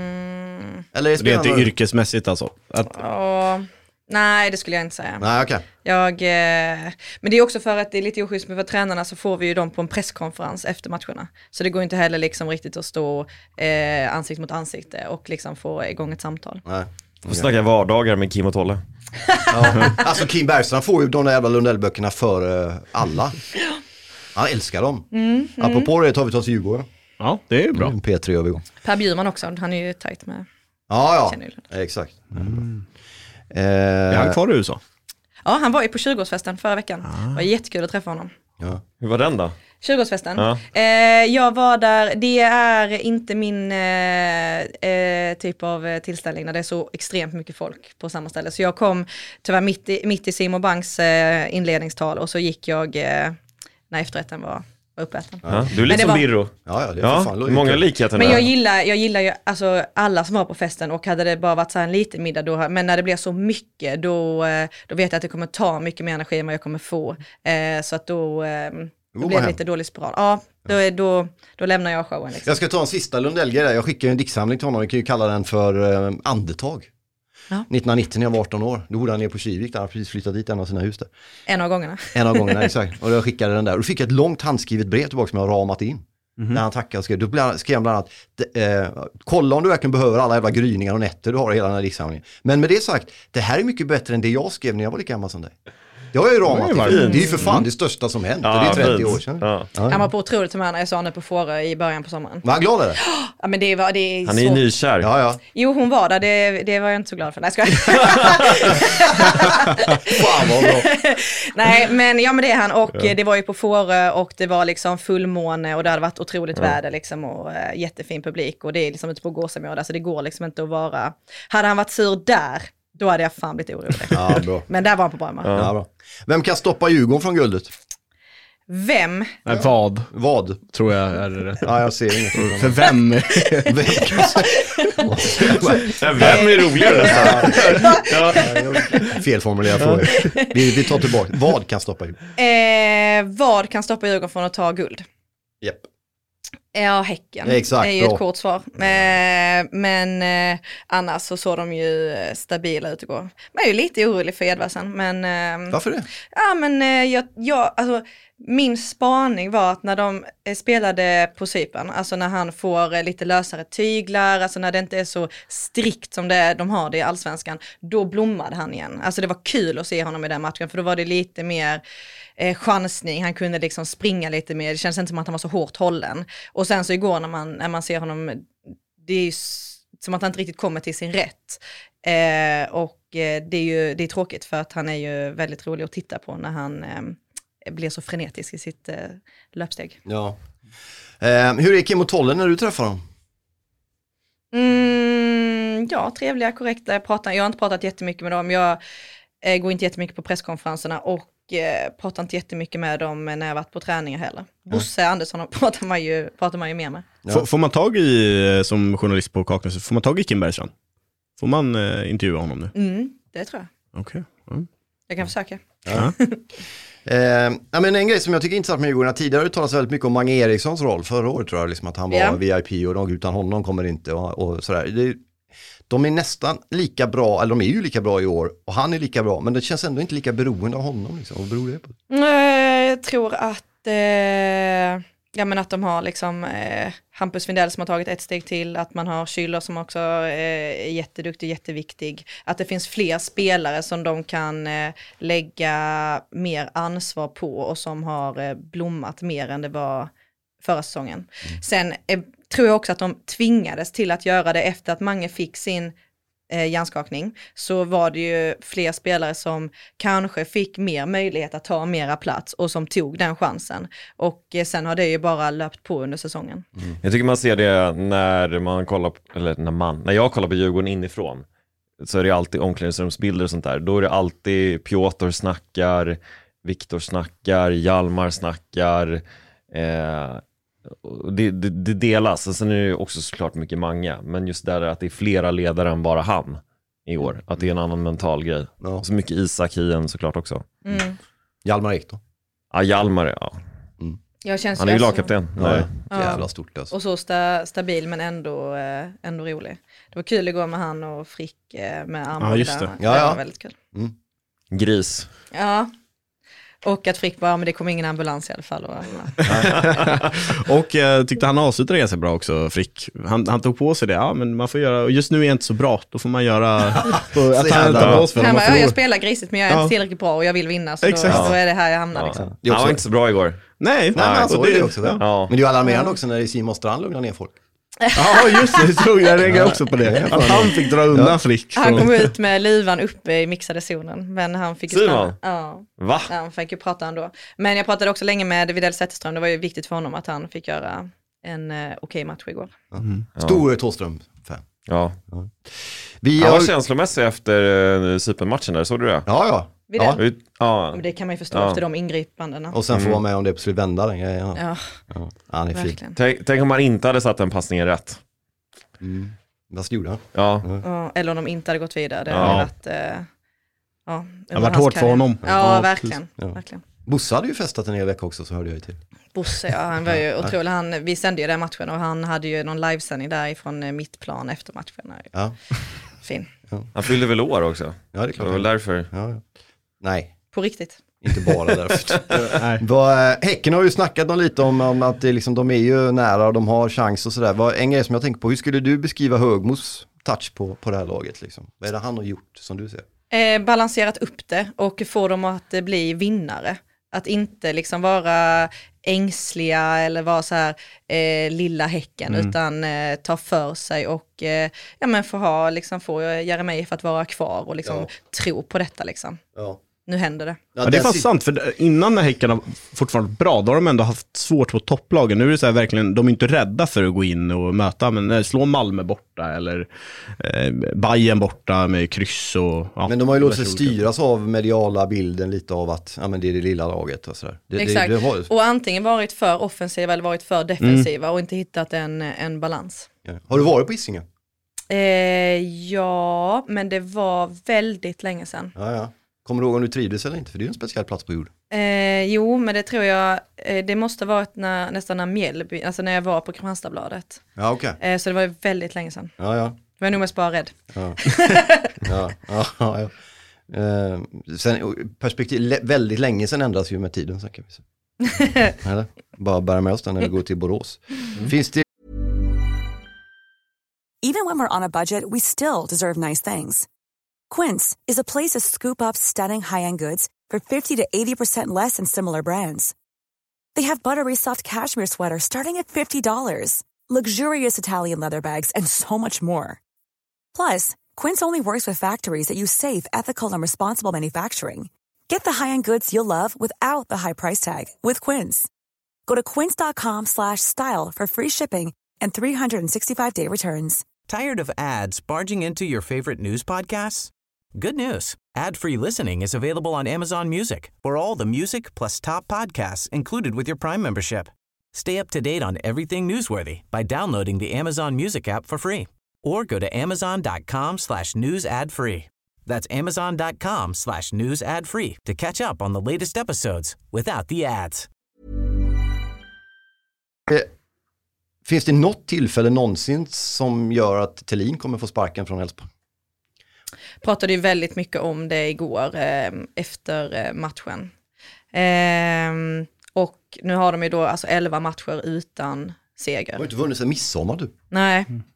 Mm, Eller är Det är inte spelarna... yrkesmässigt alltså. Att, ja, nej, det skulle jag inte säga. Nej, okej. Jag, eh, men det är också för att det är lite oschysst med för tränarna, så får vi ju dem på en presskonferens efter matcherna. Så det går inte heller liksom riktigt att stå eh, ansikte mot ansikte och liksom få igång ett samtal. Nej. Vi snackar vardagar med Kim och Tolle. Ja. Alltså Kim Bergstrand får ju de där jävla Lundell-böckerna för uh, alla. Han älskar dem. Mm, mm. Apropå det tar vi oss till Djurgården. ja, det är ju bra. Mm, P tre övergång. Per Bjurman också, han är ju tajt med. Ja, Känner ja. ju. Exakt. Mm. Eh, Är han kvar i U S A? Ja, han var ju på tjugoårsfesten förra veckan. Det var jättekul att träffa honom. ja. Hur var den då? tjugoårsfesten. Ja. Eh, jag var där, det är inte min eh, eh, typ av eh, tillställning när det är så extremt mycket folk på samma ställe. Så jag kom tyvärr mitt i, mitt i Simon Banks eh, inledningstal och så gick jag eh, när efterrätten var, var uppäten. Ja, du är Men lite det som var- Birro. Ja, ja, det är Ja, för fan lojalt. många likheter Men där. jag gillar, jag gillar ju alltså alla som var på festen, och hade det bara varit så här en liten middag då, men när det blir så mycket då, eh, då vet jag att det kommer ta mycket mer energi än vad jag kommer få. Eh, så att då, eh, då Går blir det hem. lite dålig spiral. Ja, då, är- då, då lämnar jag showen liksom. Jag ska ta en sista Lundell-grej där. Jag skickar en diktsamling till honom. Vi kan ju kalla den för uh, Andetag. Ja. nittonhundranittio när jag var arton år. Då bodde han ner på Kivik. Där han precis flyttat dit en av sina hus där. En av gångerna. En av gångerna, exakt. Och jag skickade den där. Och då fick jag ett långt handskrivet brev tillbaka som jag har ramat in. Där han tackade och skrev. Då blev- skrev han bland annat, eh, kolla om du verkligen behöver alla jävla gryningar och nätter du har i hela den här diktsamlingen. Men med det sagt, det här är mycket bättre än det jag skrev när jag var lika gammal som dig. Det har jag ju ramat Det var in. fint. Det är ju för fan det största som hänt. Ja, och det är trettio fint. år sedan. Ja. Han var på otroligt humör när jag sa henne på Fårö i början på sommaren. Var han glad eller? Ja, men det var, det är Han är ju svårt. nykär. Ja, ja. Jo, hon var där, det, det var jag inte så glad för. Nej, ska jag. Fan vad bra. Nej, men ja, men det är han, och eh, det var ju på Fårö och det var liksom fullmåne och det hade varit otroligt väder liksom, och äh, jättefin publik, och det är liksom ute på Gåsemyra, så det går liksom inte att vara, hade han varit sur där, då hade jag fan blivit orolig. Ja, bra. Men där var han på bra humör. Ja, bra. Vem kan stoppa Djurgården från guldet? Vem? Nej, vad, Vad? tror jag är det rätt. Ja, jag ser inget. För vem? Vem kan Ja, vem är roligare nästan? Ja. felformulerad fråga. Vi, vi tar tillbaka. Vad kan stoppa Djurgården? Eh, vad kan stoppa Djurgården från att ta guld? Japp. Ja, Häcken. Exakt, det är ju bra. ett kort svar. Eh, men eh, annars så såg de ju eh, stabila ut igår. Men jag är ju lite orolig för Edvardsen. Men, eh, Varför det? ja, men eh, jag, jag, alltså, min spaning var att när de eh, spelade på Cypern, alltså när han får eh, lite lösare tyglar, alltså när det inte är så strikt som det är, de har det i allsvenskan, då blommade han igen. Alltså det var kul att se honom i den matchen, för då var det lite mer eh, chansning, han kunde liksom springa lite mer, det känns inte som att han var så hårt hållen. Och sen så igår när man, när man ser honom, det är ju s- som att han inte riktigt kommer till sin rätt. Eh, och eh, det är ju det är tråkigt för att han är ju väldigt rolig att titta på när han eh, blir så frenetisk i sitt eh, löpsteg. Ja. Eh, hur är Kim och Tolle när du träffar dem? Mm, ja, trevliga, korrekta. Jag, pratar, jag har inte pratat jättemycket med dem. Jag eh, går inte jättemycket på presskonferenserna och eh, pratar inte jättemycket med dem när jag varit på träningar heller. Bosse ja. Andersson pratar man, ju, pratar man ju mer med. Ja. Får, får man tag i, som journalist på Kaknäs, får man tag i Kim Bergstrand? Får man eh, intervjua honom nu? Mm, det tror jag. Okej. Okay. Mm. Jag kan försöka. Ja. eh, ja, men en grej som jag tycker är intressant med Djurgården, tidigare har det talats väldigt mycket om Mange Erikssons roll förra året, tror jag, liksom att han var ja. V I P och de, utan honom kommer inte och, och sådär. Det, de är nästan lika bra, eller de är ju lika bra i år och han är lika bra, men det känns ändå inte lika beroende av honom liksom. Vad beror det på? Nej, jag tror att eh, ja, men att de har liksom eh, Hampus Findell som har tagit ett steg till, att man har Schüller som också eh, är jätteduktig, jätteviktig, att det finns fler spelare som de kan eh, lägga mer ansvar på och som har eh, blommat mer än det var förra säsongen. Mm. Sen eh, tror jag också att de tvingades till att göra det efter att Mange fick sin eh, hjärnskakning, så var det ju fler spelare som kanske fick mer möjlighet att ta mera plats och som tog den chansen. Och eh, sen har det ju bara löpt på under säsongen. Mm. Jag tycker man ser det när man kollar på, eller när man, när jag kollar på Djurgården inifrån, så är det alltid omklädningsrumsbilder och sånt där. Då är det alltid Piotr snackar, Viktor snackar, Hjalmar snackar, eh, Det, det, det delas, och sen är det också såklart mycket Mange, men just där att det är flera ledare än bara han i år, att det är en annan mental grej. Ja. Så mycket Isak Hien såklart också. Mm. Hjalmar Ek då? Ja, Hjalmar, ja. Mm. Jag känns han är ju lagkapten. Ja, ja. Jävla stort alltså. Och så sta, stabil men ändå, eh, ändå rolig. Det var kul igår med han och Frick eh, med armbågen. Ja, just det. Där. Ja, ja. Det var väldigt kul. Mm. Gris. Ja. Och att Frick bara, men det kom ingen ambulans i alla fall. Och, och jag tyckte han avslutade ganska bra också, Frick. Han, han tog på sig det, ja men man får göra, och just nu är jag inte så bra, då får man göra att han inte har oss för han bara, ja, jag spelar grisigt men jag är ja. inte tillräckligt bra och jag vill vinna, så då, Exakt. då är det här jag hamnar Ja. liksom. Ja. Han var inte så bra igår. Nej, Nej, men alltså, det är det också. Ja. Ja. Men det är ju alarmerande också när det är Simon Strand lugnar ner folk. Ja, just det, jag tror jag reagerar också på det. Att han fick dra undan ja. Frick. Han kom ut med luvan uppe i mixade zonen, men han fick ju stanna. Ja. Va? Ja, han fick ju prata ändå. Men jag pratade också länge med Widell Zetterström, det var ju viktigt för honom att han fick göra en uh, okej okay match igår. Mm. Ja. Stor Thåström-fan. Ja. ja. Vi han var har... känslomässig efter uh, Cypern-matchen där, såg du det? Ja, ja. Ja. Vi, ja. Men det kan man ju förstå ja. efter de ingripandena. Och sen får mm. vara med om det på slut vända den grejen. Ja. Ja. Ja. Han är fin. Tänk, tänk om man inte hade satt den passningen rätt. Mm. Vad gjorde han? Ja. ja. Eller om de inte hade gått vidare. Det ja. hade varit, eh, ja, det har varit hårt för honom. Ja, ja verkligen. Ja. verkligen. Bosse hade ju festat en hel vecka också, så hörde jag ju till. Bosse, ja, han var ju otrolig. Han, vi sände ju den matchen och han hade ju någon livesändning där ifrån Mittplan efter matchen. Ja. Fin. Ja. Han fyllde väl år också? Ja, det är klart. Det var därför. Ja, ja. Nej. På riktigt. Inte bara därför. Vad, Häcken har ju snackat om lite om, om att det liksom, de är ju nära och de har chans och sådär. En grej som jag tänker på, hur skulle du beskriva Högmos touch på, på det här laget? Liksom? Vad är det han har gjort som du ser? Eh, balanserat upp det och få dem att eh, bli vinnare. Att inte liksom vara ängsliga eller vara så här eh, lilla Häcken, mm. utan eh, ta för sig och eh, ja, men få ha, liksom, få Jeremejeff att vara kvar och liksom, ja. tro på detta liksom. Ja. Nu händer det. Ja, det är fan sant, för innan när Häcken har fortfarande bra, då har de ändå haft svårt på topplagen. Nu är det så här verkligen, de är inte rädda för att gå in och möta, men slå Malmö borta eller eh, Bayern borta med kryss och... Ja, men de har ju låtit sig styras av mediala bilden lite av att ja, men det är det lilla laget och sådär. Det, Exakt, det, det har... och antingen varit för offensiva eller varit för defensiva mm. och inte hittat en, en balans. Ja. Har du varit på Hisingen? Eh, ja, men det var väldigt länge sedan. Ja, ja. Kommer du ihåg om du trivdes eller inte? För det är ju en speciell plats på jord. Eh, jo, men det tror jag, eh, det måste ha varit när, nästan när Mjällby, alltså när jag var på Kristianstadsbladet. Ja, okej. Okay. Eh, så det var ju väldigt länge sedan. Ja, ja. Jag var nog mest bara rädd. Ja, ja, ja. ja, ja. Eh, sen, perspektiv, väldigt länge sedan ändras ju med tiden, så kan vi säga. Eller? Bara bära med oss den när vi går till Borås. Mm. Finns det... Even when we're on a budget, we still deserve nice things. Quince is a place to scoop up stunning high-end goods for fifty to eighty percent less than similar brands. They have buttery soft cashmere sweaters starting at fifty dollars, luxurious Italian leather bags, and so much more. Plus, Quince only works with factories that use safe, ethical, and responsible manufacturing. Get the high-end goods you'll love without the high price tag with Quince. Go to quince.com slash style for free shipping and three sixty-five day returns. Tired of ads barging into your favorite news podcasts? Good news. Ad-free listening is available on Amazon Music for all the music plus top podcasts included with your Prime membership. Stay up to date on everything newsworthy by downloading the Amazon Music app for free or go to amazon.com slash news ad free. That's amazon.com slash news ad free to catch up on the latest episodes without the ads. Finns det något tillfälle någonsin som gör att Thelin kommer få sparken från Elfsborg? Pratade ju väldigt mycket om det igår eh, efter eh, matchen. Eh, och nu har de ju då alltså elva matcher utan seger. Du har inte vunnit sen midsommar du. Nej. Mm.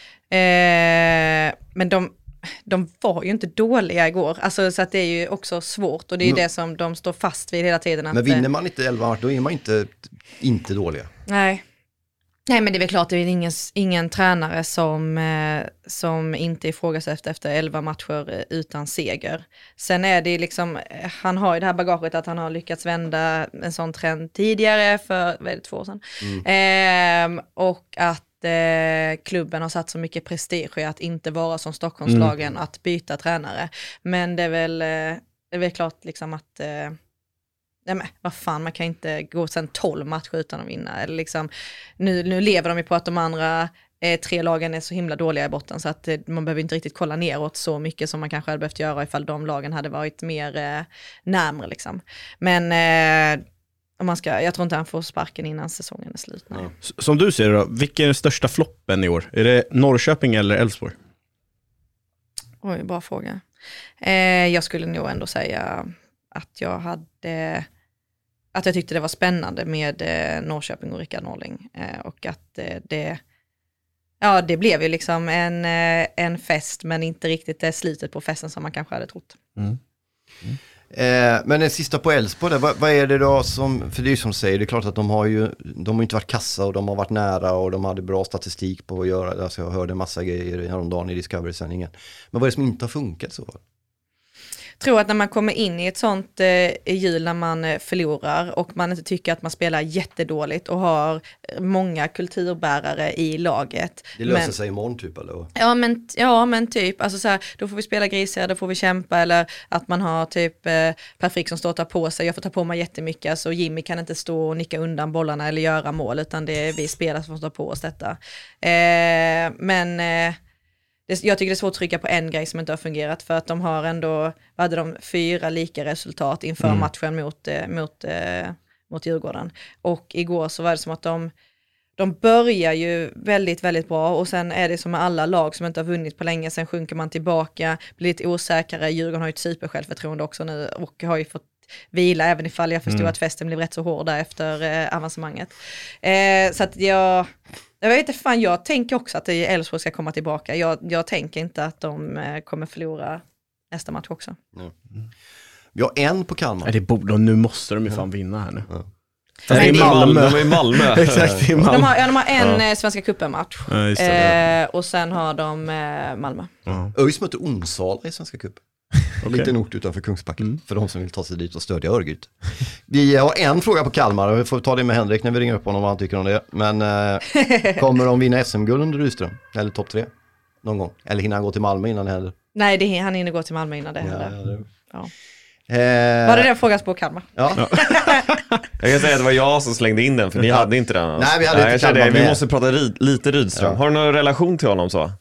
Eh, men de, de var ju inte dåliga igår. Alltså, så att det är ju också svårt. Och det är ju mm. det som de står fast vid hela tiden. Att, men vinner man inte elva matcher, då är man inte, inte dåliga. Nej. Nej, men det är väl klart, det är ingen, ingen tränare som, eh, som inte ifrågasätter efter elva matcher utan seger. Sen är det liksom, han har ju det här bagaget att han har lyckats vända en sån trend tidigare för väldigt två år sedan. Mm. Eh, och att eh, klubben har satt så mycket prestige i att inte vara som Stockholmslagen, mm. att byta tränare. Men det är väl, eh, det är väl klart liksom att... Eh, Nej men vad fan, man kan inte gå sen tolv matcher utan att vinna. Eller liksom, nu, nu lever de ju på att de andra eh, tre lagen är så himla dåliga i botten, så att eh, man behöver inte riktigt kolla neråt så mycket som man kanske hade behövt göra ifall de lagen hade varit mer eh, närmare liksom. Men eh, om man ska, jag tror inte han får sparken innan säsongen är slut. Nej. Som du ser då, vilken är största floppen i år? Är det Norrköping eller Elfsborg? Oj, bra fråga. Eh, jag skulle nog ändå säga att jag hade... att jag tyckte det var spännande med eh, Norrköping och Rickard Norling. Eh, och att eh, det, ja, det blev ju liksom en, eh, en fest, men inte riktigt det slutet på festen som man kanske hade trott. Mm. Mm. Eh, men den sista på Elfsborg, vad, vad är det då som, för det är ju som säger, det är klart att de har ju, de har inte varit kassa och de har varit nära och de hade bra statistik på att göra, alltså jag hörde en massa grejer häromdagen i Discovery-sändningen. Men vad är det som inte har funkat så? Jag tror att när man kommer in i ett sånt eh, hjul när man eh, förlorar och man inte tycker att man spelar jättedåligt och har många kulturbärare i laget. Det löser men, sig imorgon typ eller? Ja men, ja, men typ, alltså så här, då får vi spela grisiga, då får vi kämpa, eller att man har typ eh, Per Frick som står och tar på sig, jag får ta på mig jättemycket, alltså Jimmy kan inte stå och nicka undan bollarna eller göra mål, utan det är vi spelare som får ta på oss detta. Eh, men... Eh, jag tycker det är svårt att trycka på en grej som inte har fungerat, för att de har ändå, vad hade de, fyra lika resultat inför mm. matchen mot, mot, mot Djurgården. Och igår så var det som att de, de börjar ju väldigt, väldigt bra, och sen är det som med alla lag som inte har vunnit på länge, sen sjunker man tillbaka, blir lite osäkrare. Djurgården har ju ett supersjälvförtroende också nu och har ju fått vila, även ifall jag förstod mm. att festen blev rätt så hård där efter eh, avancemanget. Eh, så att jag... Jag vet inte fan, jag tänker också att Elfsborg ska komma tillbaka. Jag, jag tänker inte att de eh, kommer förlora nästa match också. Mm. Vi har en på Kalmar. Nej, det borde, nu måste de ju fan vinna här nu. Ja. Det är i Malmö. De är i Malmö. Exakt, i Malmö. De har, ja, de har en ja. Svenska cupen-match. Ja, just det, eh, och sen har de eh, Malmö. Ja. ÖIS möter Onsala i Svenska cupen. En okay. liten ort utanför Kungsbacka mm. för de som vill ta sig dit och stödja Örgryte. Vi har en fråga på Kalmar, vi får ta det med Henrik när vi ringer upp honom vad han tycker om det. Men eh, kommer de vinna S M-guld under Rydström? Eller topp tre? Någon gång? Eller hinner han gå till Malmö innan det händer? Nej, det, han hinner gå till Malmö innan det händer. Ja, det... ja. Eh... Var det den frågan på Kalmar? Ja. Jag kan säga att det var jag som slängde in den, för ni hade inte den. Nej, vi hade Nej, inte Kalmar. Vi måste prata rid, lite Rydström. Ja. Har du någon relation till honom så?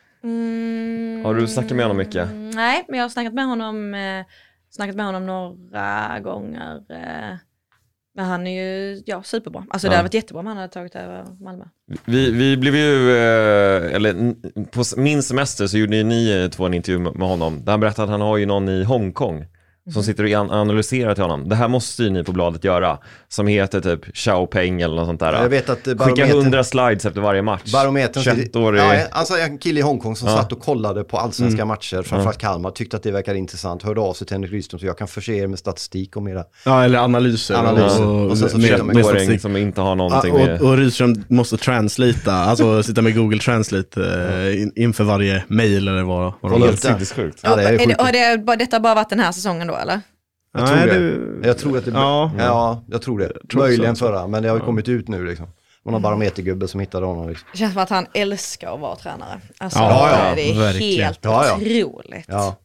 Mm, har du snackat med honom mycket? Nej, men jag har snackat med honom eh, snackat med honom några gånger. Eh, men han är ju ja, superbra. Alltså ja. Det hade varit jättebra om han hade tagit över Malmö. Vi, vi blev ju, eh, eller på min semester så gjorde ni två en intervju med honom. Där han berättade att han har ju någon i Hongkong. som sitter och an- analyserar till honom. Det här måste ju ni på bladet göra. Som heter typ Xiaopeng eller något sånt där. Jag vet att Skicka hundra slides efter varje match. Barometern, tjugoett-årig... ja, alltså en kille i Hongkong som Ja. satt och kollade på allsvenska Mm. matcher, framförallt Kalmar, tyckte att det verkar intressant, hörde av sig till Henrik Rydström, så jag kan förse er med statistik om era... Ja, eller analyser. Analyser. Och, Och sen så med, tittar man med med tjugoett-åring som inte har någonting Ja, med... och, och Rydström måste translita, alltså sitta med Google Translate eh, in, inför varje mail eller vad, vad Kolla de upp gör. det. sjukt. Ja, det är är det, sjukt. och det, är bara- detta har bara varit den här säsongen då, eller? Jag tror Nej, det. det- Jag tror att det Ja. ja, jag tror det. tror Möjligen också. förra, men det har ju kommit ut nu liksom. Det var någon barometergubbe som hittade honom liksom. Det känns som att han älskar att vara tränare. Alltså, Ja, ja, det är verkligen. helt Ja, ja. otroligt. Ja.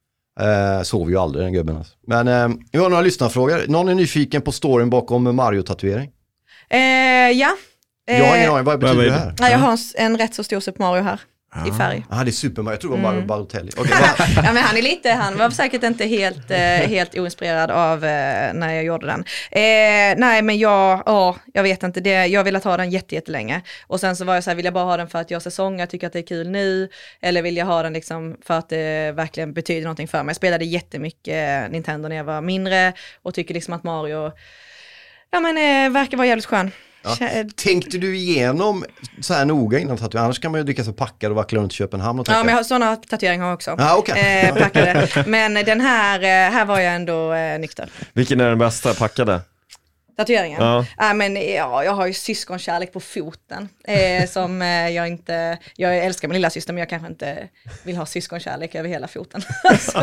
Eh, sov ju aldrig den gubben alltså. Men eh, vi har några lyssnarfrågor. Någon är nyfiken på storyn bakom Mario-tatuering. Eh, ja. Jag har Eh, ingen aning, vad betyder vad är det det? här? ja, jag har en, en rätt så stor Super Mario här. I färg. Ah, det är Super Mario, jag tror det var Mario Balotelli. Okej, Ja, men han är lite, han var säkert inte helt, eh, helt oinspirerad av eh, när jag gjorde den. Eh, nej men jag, ja, jag vet inte, det, jag ville ha den jätte, jättelänge. Och sen så var jag så här, vill jag bara ha den för att jag säsong, jag tycker att det är kul nu. Eller vill jag ha den liksom för att det verkligen betyder någonting för mig. Jag spelade jättemycket Nintendo när jag var mindre. Och tycker liksom att Mario, ja men eh, verkar vara jävligt skön. Ja. Kä- Tänkte du igenom så här noga innan tatuering? Annars kan man ju dricka sig packad och vackla runt Köpenhamn och tänka. Ja, men jag har sådana tatueringar har jag också. Ah, okej. eh, packade. Men den här, eh, här var jag ändå eh, nykter. Vilken är den bästa packade? Tatueringen? Ja. Ja, men ja, jag har ju syskonkärlek på foten. Eh, som eh, jag inte, jag älskar min lilla syster men jag kanske inte vill ha syskonkärlek över hela foten. Alltså,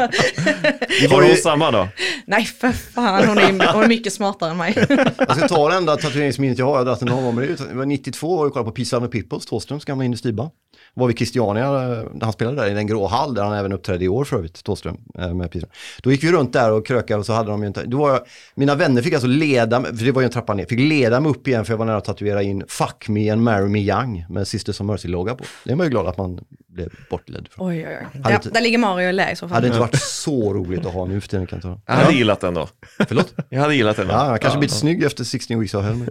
Har du samma då? nej för fan, hon är, hon är mycket smartare än mig. Jag ska ta det enda tatueringsminnet jag har. Jag har dragit en någon gång, men det var nittiotvå och jag kollade på Pisa med Pipples, Thåströms gamla industriband. Var vid Christiania, när han spelade där i den grå hall där han även uppträdde i år för övrigt, Thåström med Pisa. Då gick vi runt där och krökade och så hade de ju inte, då var jag, mina vänner fick alltså leda, för det var ju en trappa ner, fick leda mig upp igen för jag var nära att tatuera in Fuck me and marry me young med Sisters of Mercy-logga på. Det är man ju glad att man blev bortledd från. Oj, oj, oj. Hade Ja, inte- där ligger Mario i lä i så fall. Hade inte varit så roligt att ha nu för tiden kan jag ta. Jag hade gillat den då. Förlåt? Jag hade gillat den då. Ja, jag kanske blivit snygg efter sexton weeks of hell.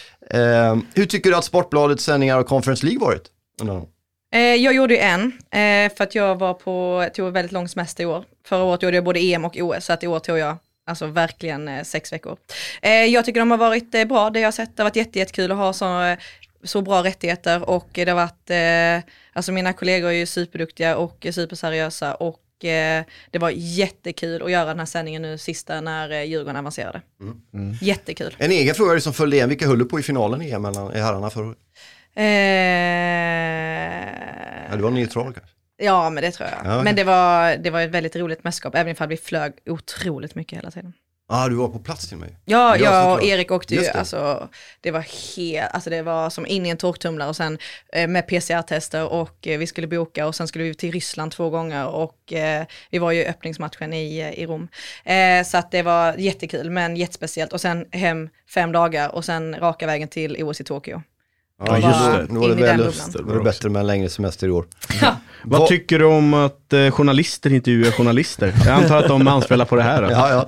eh, hur tycker du att Sportbladets sändningar och Conference League varit? No. Eh, jag gjorde ju en, eh, för att jag var på, tog väldigt lång semester i år. Förra året gjorde jag både E M och O S, så att i år tog jag alltså verkligen eh, sex veckor. Eh, jag tycker de har varit eh, bra, det jag har sett. Det har varit jätte, jättekul att ha så, eh, så bra rättigheter och det har varit, eh, alltså mina kollegor är ju superduktiga och superseriösa och eh, det var jättekul att göra den här sändningen nu sista när eh, Djurgården avancerade. Mm. Jättekul. En egen fråga som följde E M, vilka höll du på i finalen i E M mellan i herrarna förra året? Eh, Ja, du var neutral kanske? Ja, men det tror jag. Ja, okej. Men det var, det var ett väldigt roligt mästerskap, även ifall vi flög otroligt mycket hela tiden. Ja, ah, du var på plats till mig. Ja, Ja, jag och såklart. Erik åkte ju, Just det. alltså det var helt, alltså det var som in i en torktumlare och sen eh, med P C R-tester och eh, vi skulle boka och sen skulle vi till Ryssland två gånger och eh, vi var ju i öppningsmatchen i, eh, i Rom. Eh, så att det var jättekul men jättespeciellt och sen hem fem dagar och sen raka vägen till O S i Tokyo. Ja, just bara det. Nu var det in i den väl bubblan. var det bättre med en längre semester i år. Ja. Vad Vad- tycker du om att eh, journalister intervjuar journalister? Jag antar att de anspelar på det här. Då. Ja, ja.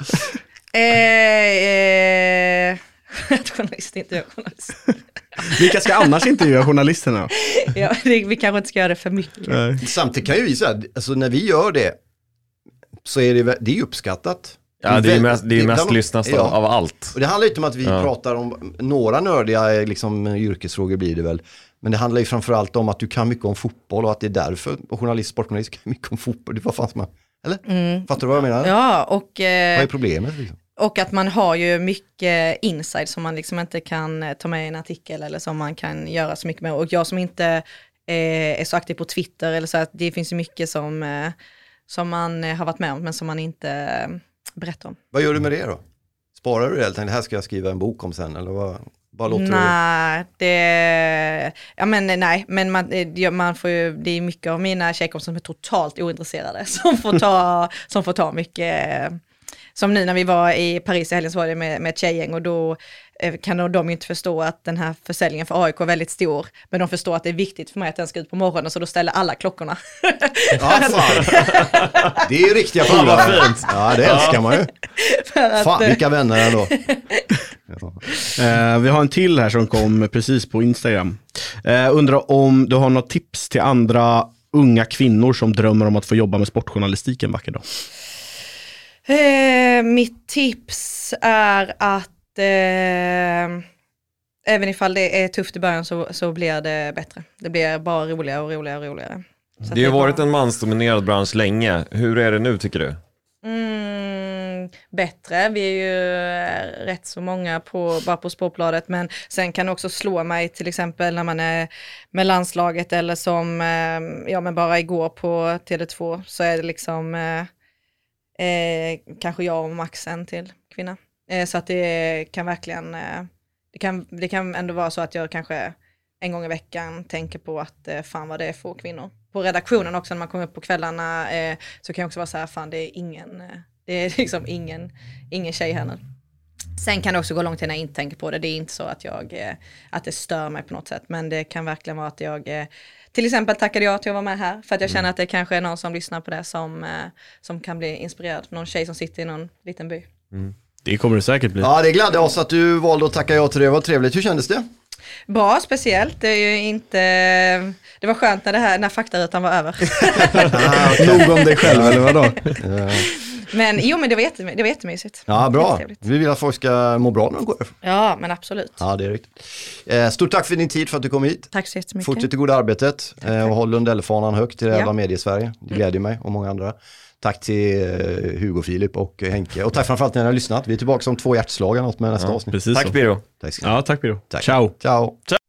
Eh, eh, journalist, inte jag journalist. Vilka ska annars intervjua journalisterna? Ja, det, vi kanske inte ska göra det för mycket. Nej. Samtidigt kan ju vi säga, alltså när vi gör det så är det, vä- det är uppskattat. Ja, det är ju väl- mest, det är mest bland- lyssnast ja. av, av allt. Och det handlar inte om att vi Ja. pratar om några nördiga liksom, yrkesfrågor blir det väl. Men det handlar ju framförallt om att du kan mycket om fotboll och att det är därför och journalist, sportjournalist kan mycket om fotboll. Det var fan som man, eller? Fattar du vad jag menar? Ja, och, Vad är eh, problemet liksom? och att man har ju mycket inside som man liksom inte kan eh, ta med i en artikel eller som man kan göra så mycket med. Och jag som inte eh, är så aktiv på Twitter eller så, att det finns ju mycket som, eh, som man eh, har varit med om men som man inte eh, berättar om. Vad gör du med det då? Sparar du det? Tänkte, det här ska jag skriva en bok om sen eller vad? Bara låter du det? Nej, det, ja men nej, men man, det, man får ju, det är mycket av mina tjejkompisar som är totalt ointresserade som får ta, som får ta mycket, som nu när vi var i Paris i helgen så var det med, med ett tjejgäng och då eh, kan de, de ju inte förstå att den här försäljningen för A I K är väldigt stor, men de förstår att det är viktigt för mig att den ska ut på morgonen så då ställer alla klockorna. Ja, fan. Det är ju riktiga Fan, vad polare. fint. Ja, det älskar man ju. För att, Fan, vilka vänner ändå. Ja. Eh, vi har en till här som kom precis på Instagram. Eh, undrar om du har något tips till andra unga kvinnor som drömmer om att få jobba med sportjournalistik en vacker dag? Eh, mitt tips är att eh, även ifall det är tufft i början så, så blir det bättre. Det blir bara roligare och roligare och roligare. Så det har det varit bara... en mansdominerad bransch länge. Hur är det nu tycker du? Mm, bättre. Vi är ju rätt så många på, bara på Sportbladet. Men sen kan det också slå mig till exempel när man är med landslaget eller som ja, men bara igår på T V två så är det liksom eh, kanske jag och Max en till kvinna. Eh, så att det kan verkligen eh, det, kan, det kan ändå vara så att jag kanske en gång i veckan tänker på att eh, fan vad det är för kvinnor. På redaktionen också när man kommer upp på kvällarna eh, så kan jag också vara så här, fan det är ingen, eh, det är liksom ingen, ingen tjej här nu. Sen kan det också gå långt till när jag inte tänker på det. Det är inte så att jag, eh, att det stör mig på något sätt. Men det kan verkligen vara att jag eh, till exempel tackade jag till att vara med här. För att jag känner att det kanske är någon som lyssnar på det som, eh, som kan bli inspirerad. Någon tjej som sitter i någon liten by. Mm. Det kommer det säkert bli. Ja, det gladde oss att du valde att tacka ja till det. Vad trevligt. Hur kändes det? Bra, speciellt. Det är ju inte... Det var skönt när det här, när faktarutan var över. Nog om dig själv, eller vadå? Ja. Men jo, men det var, jätte, det var jättemysigt. Ja, bra. Vi vill att folk ska må bra när de går. Ja, men absolut. Ja, det är riktigt. Eh, stort tack för din tid, för att du kom hit. Tack så jättemycket. Fortsätt det goda arbetet tack, eh, och håll Lundellfanan högt till ja. Jävla Medie-Sverige. Det glädjer mig och många andra. Tack till eh, Hugo, Filip och eh, Henke. Och tack framförallt när ni har lyssnat. Vi är tillbaka som två hjärtslag med nästa ja, avsnitt. Precis tack så. Biro. Tack. Ja, tack Biro. Tack. Ciao. Ciao.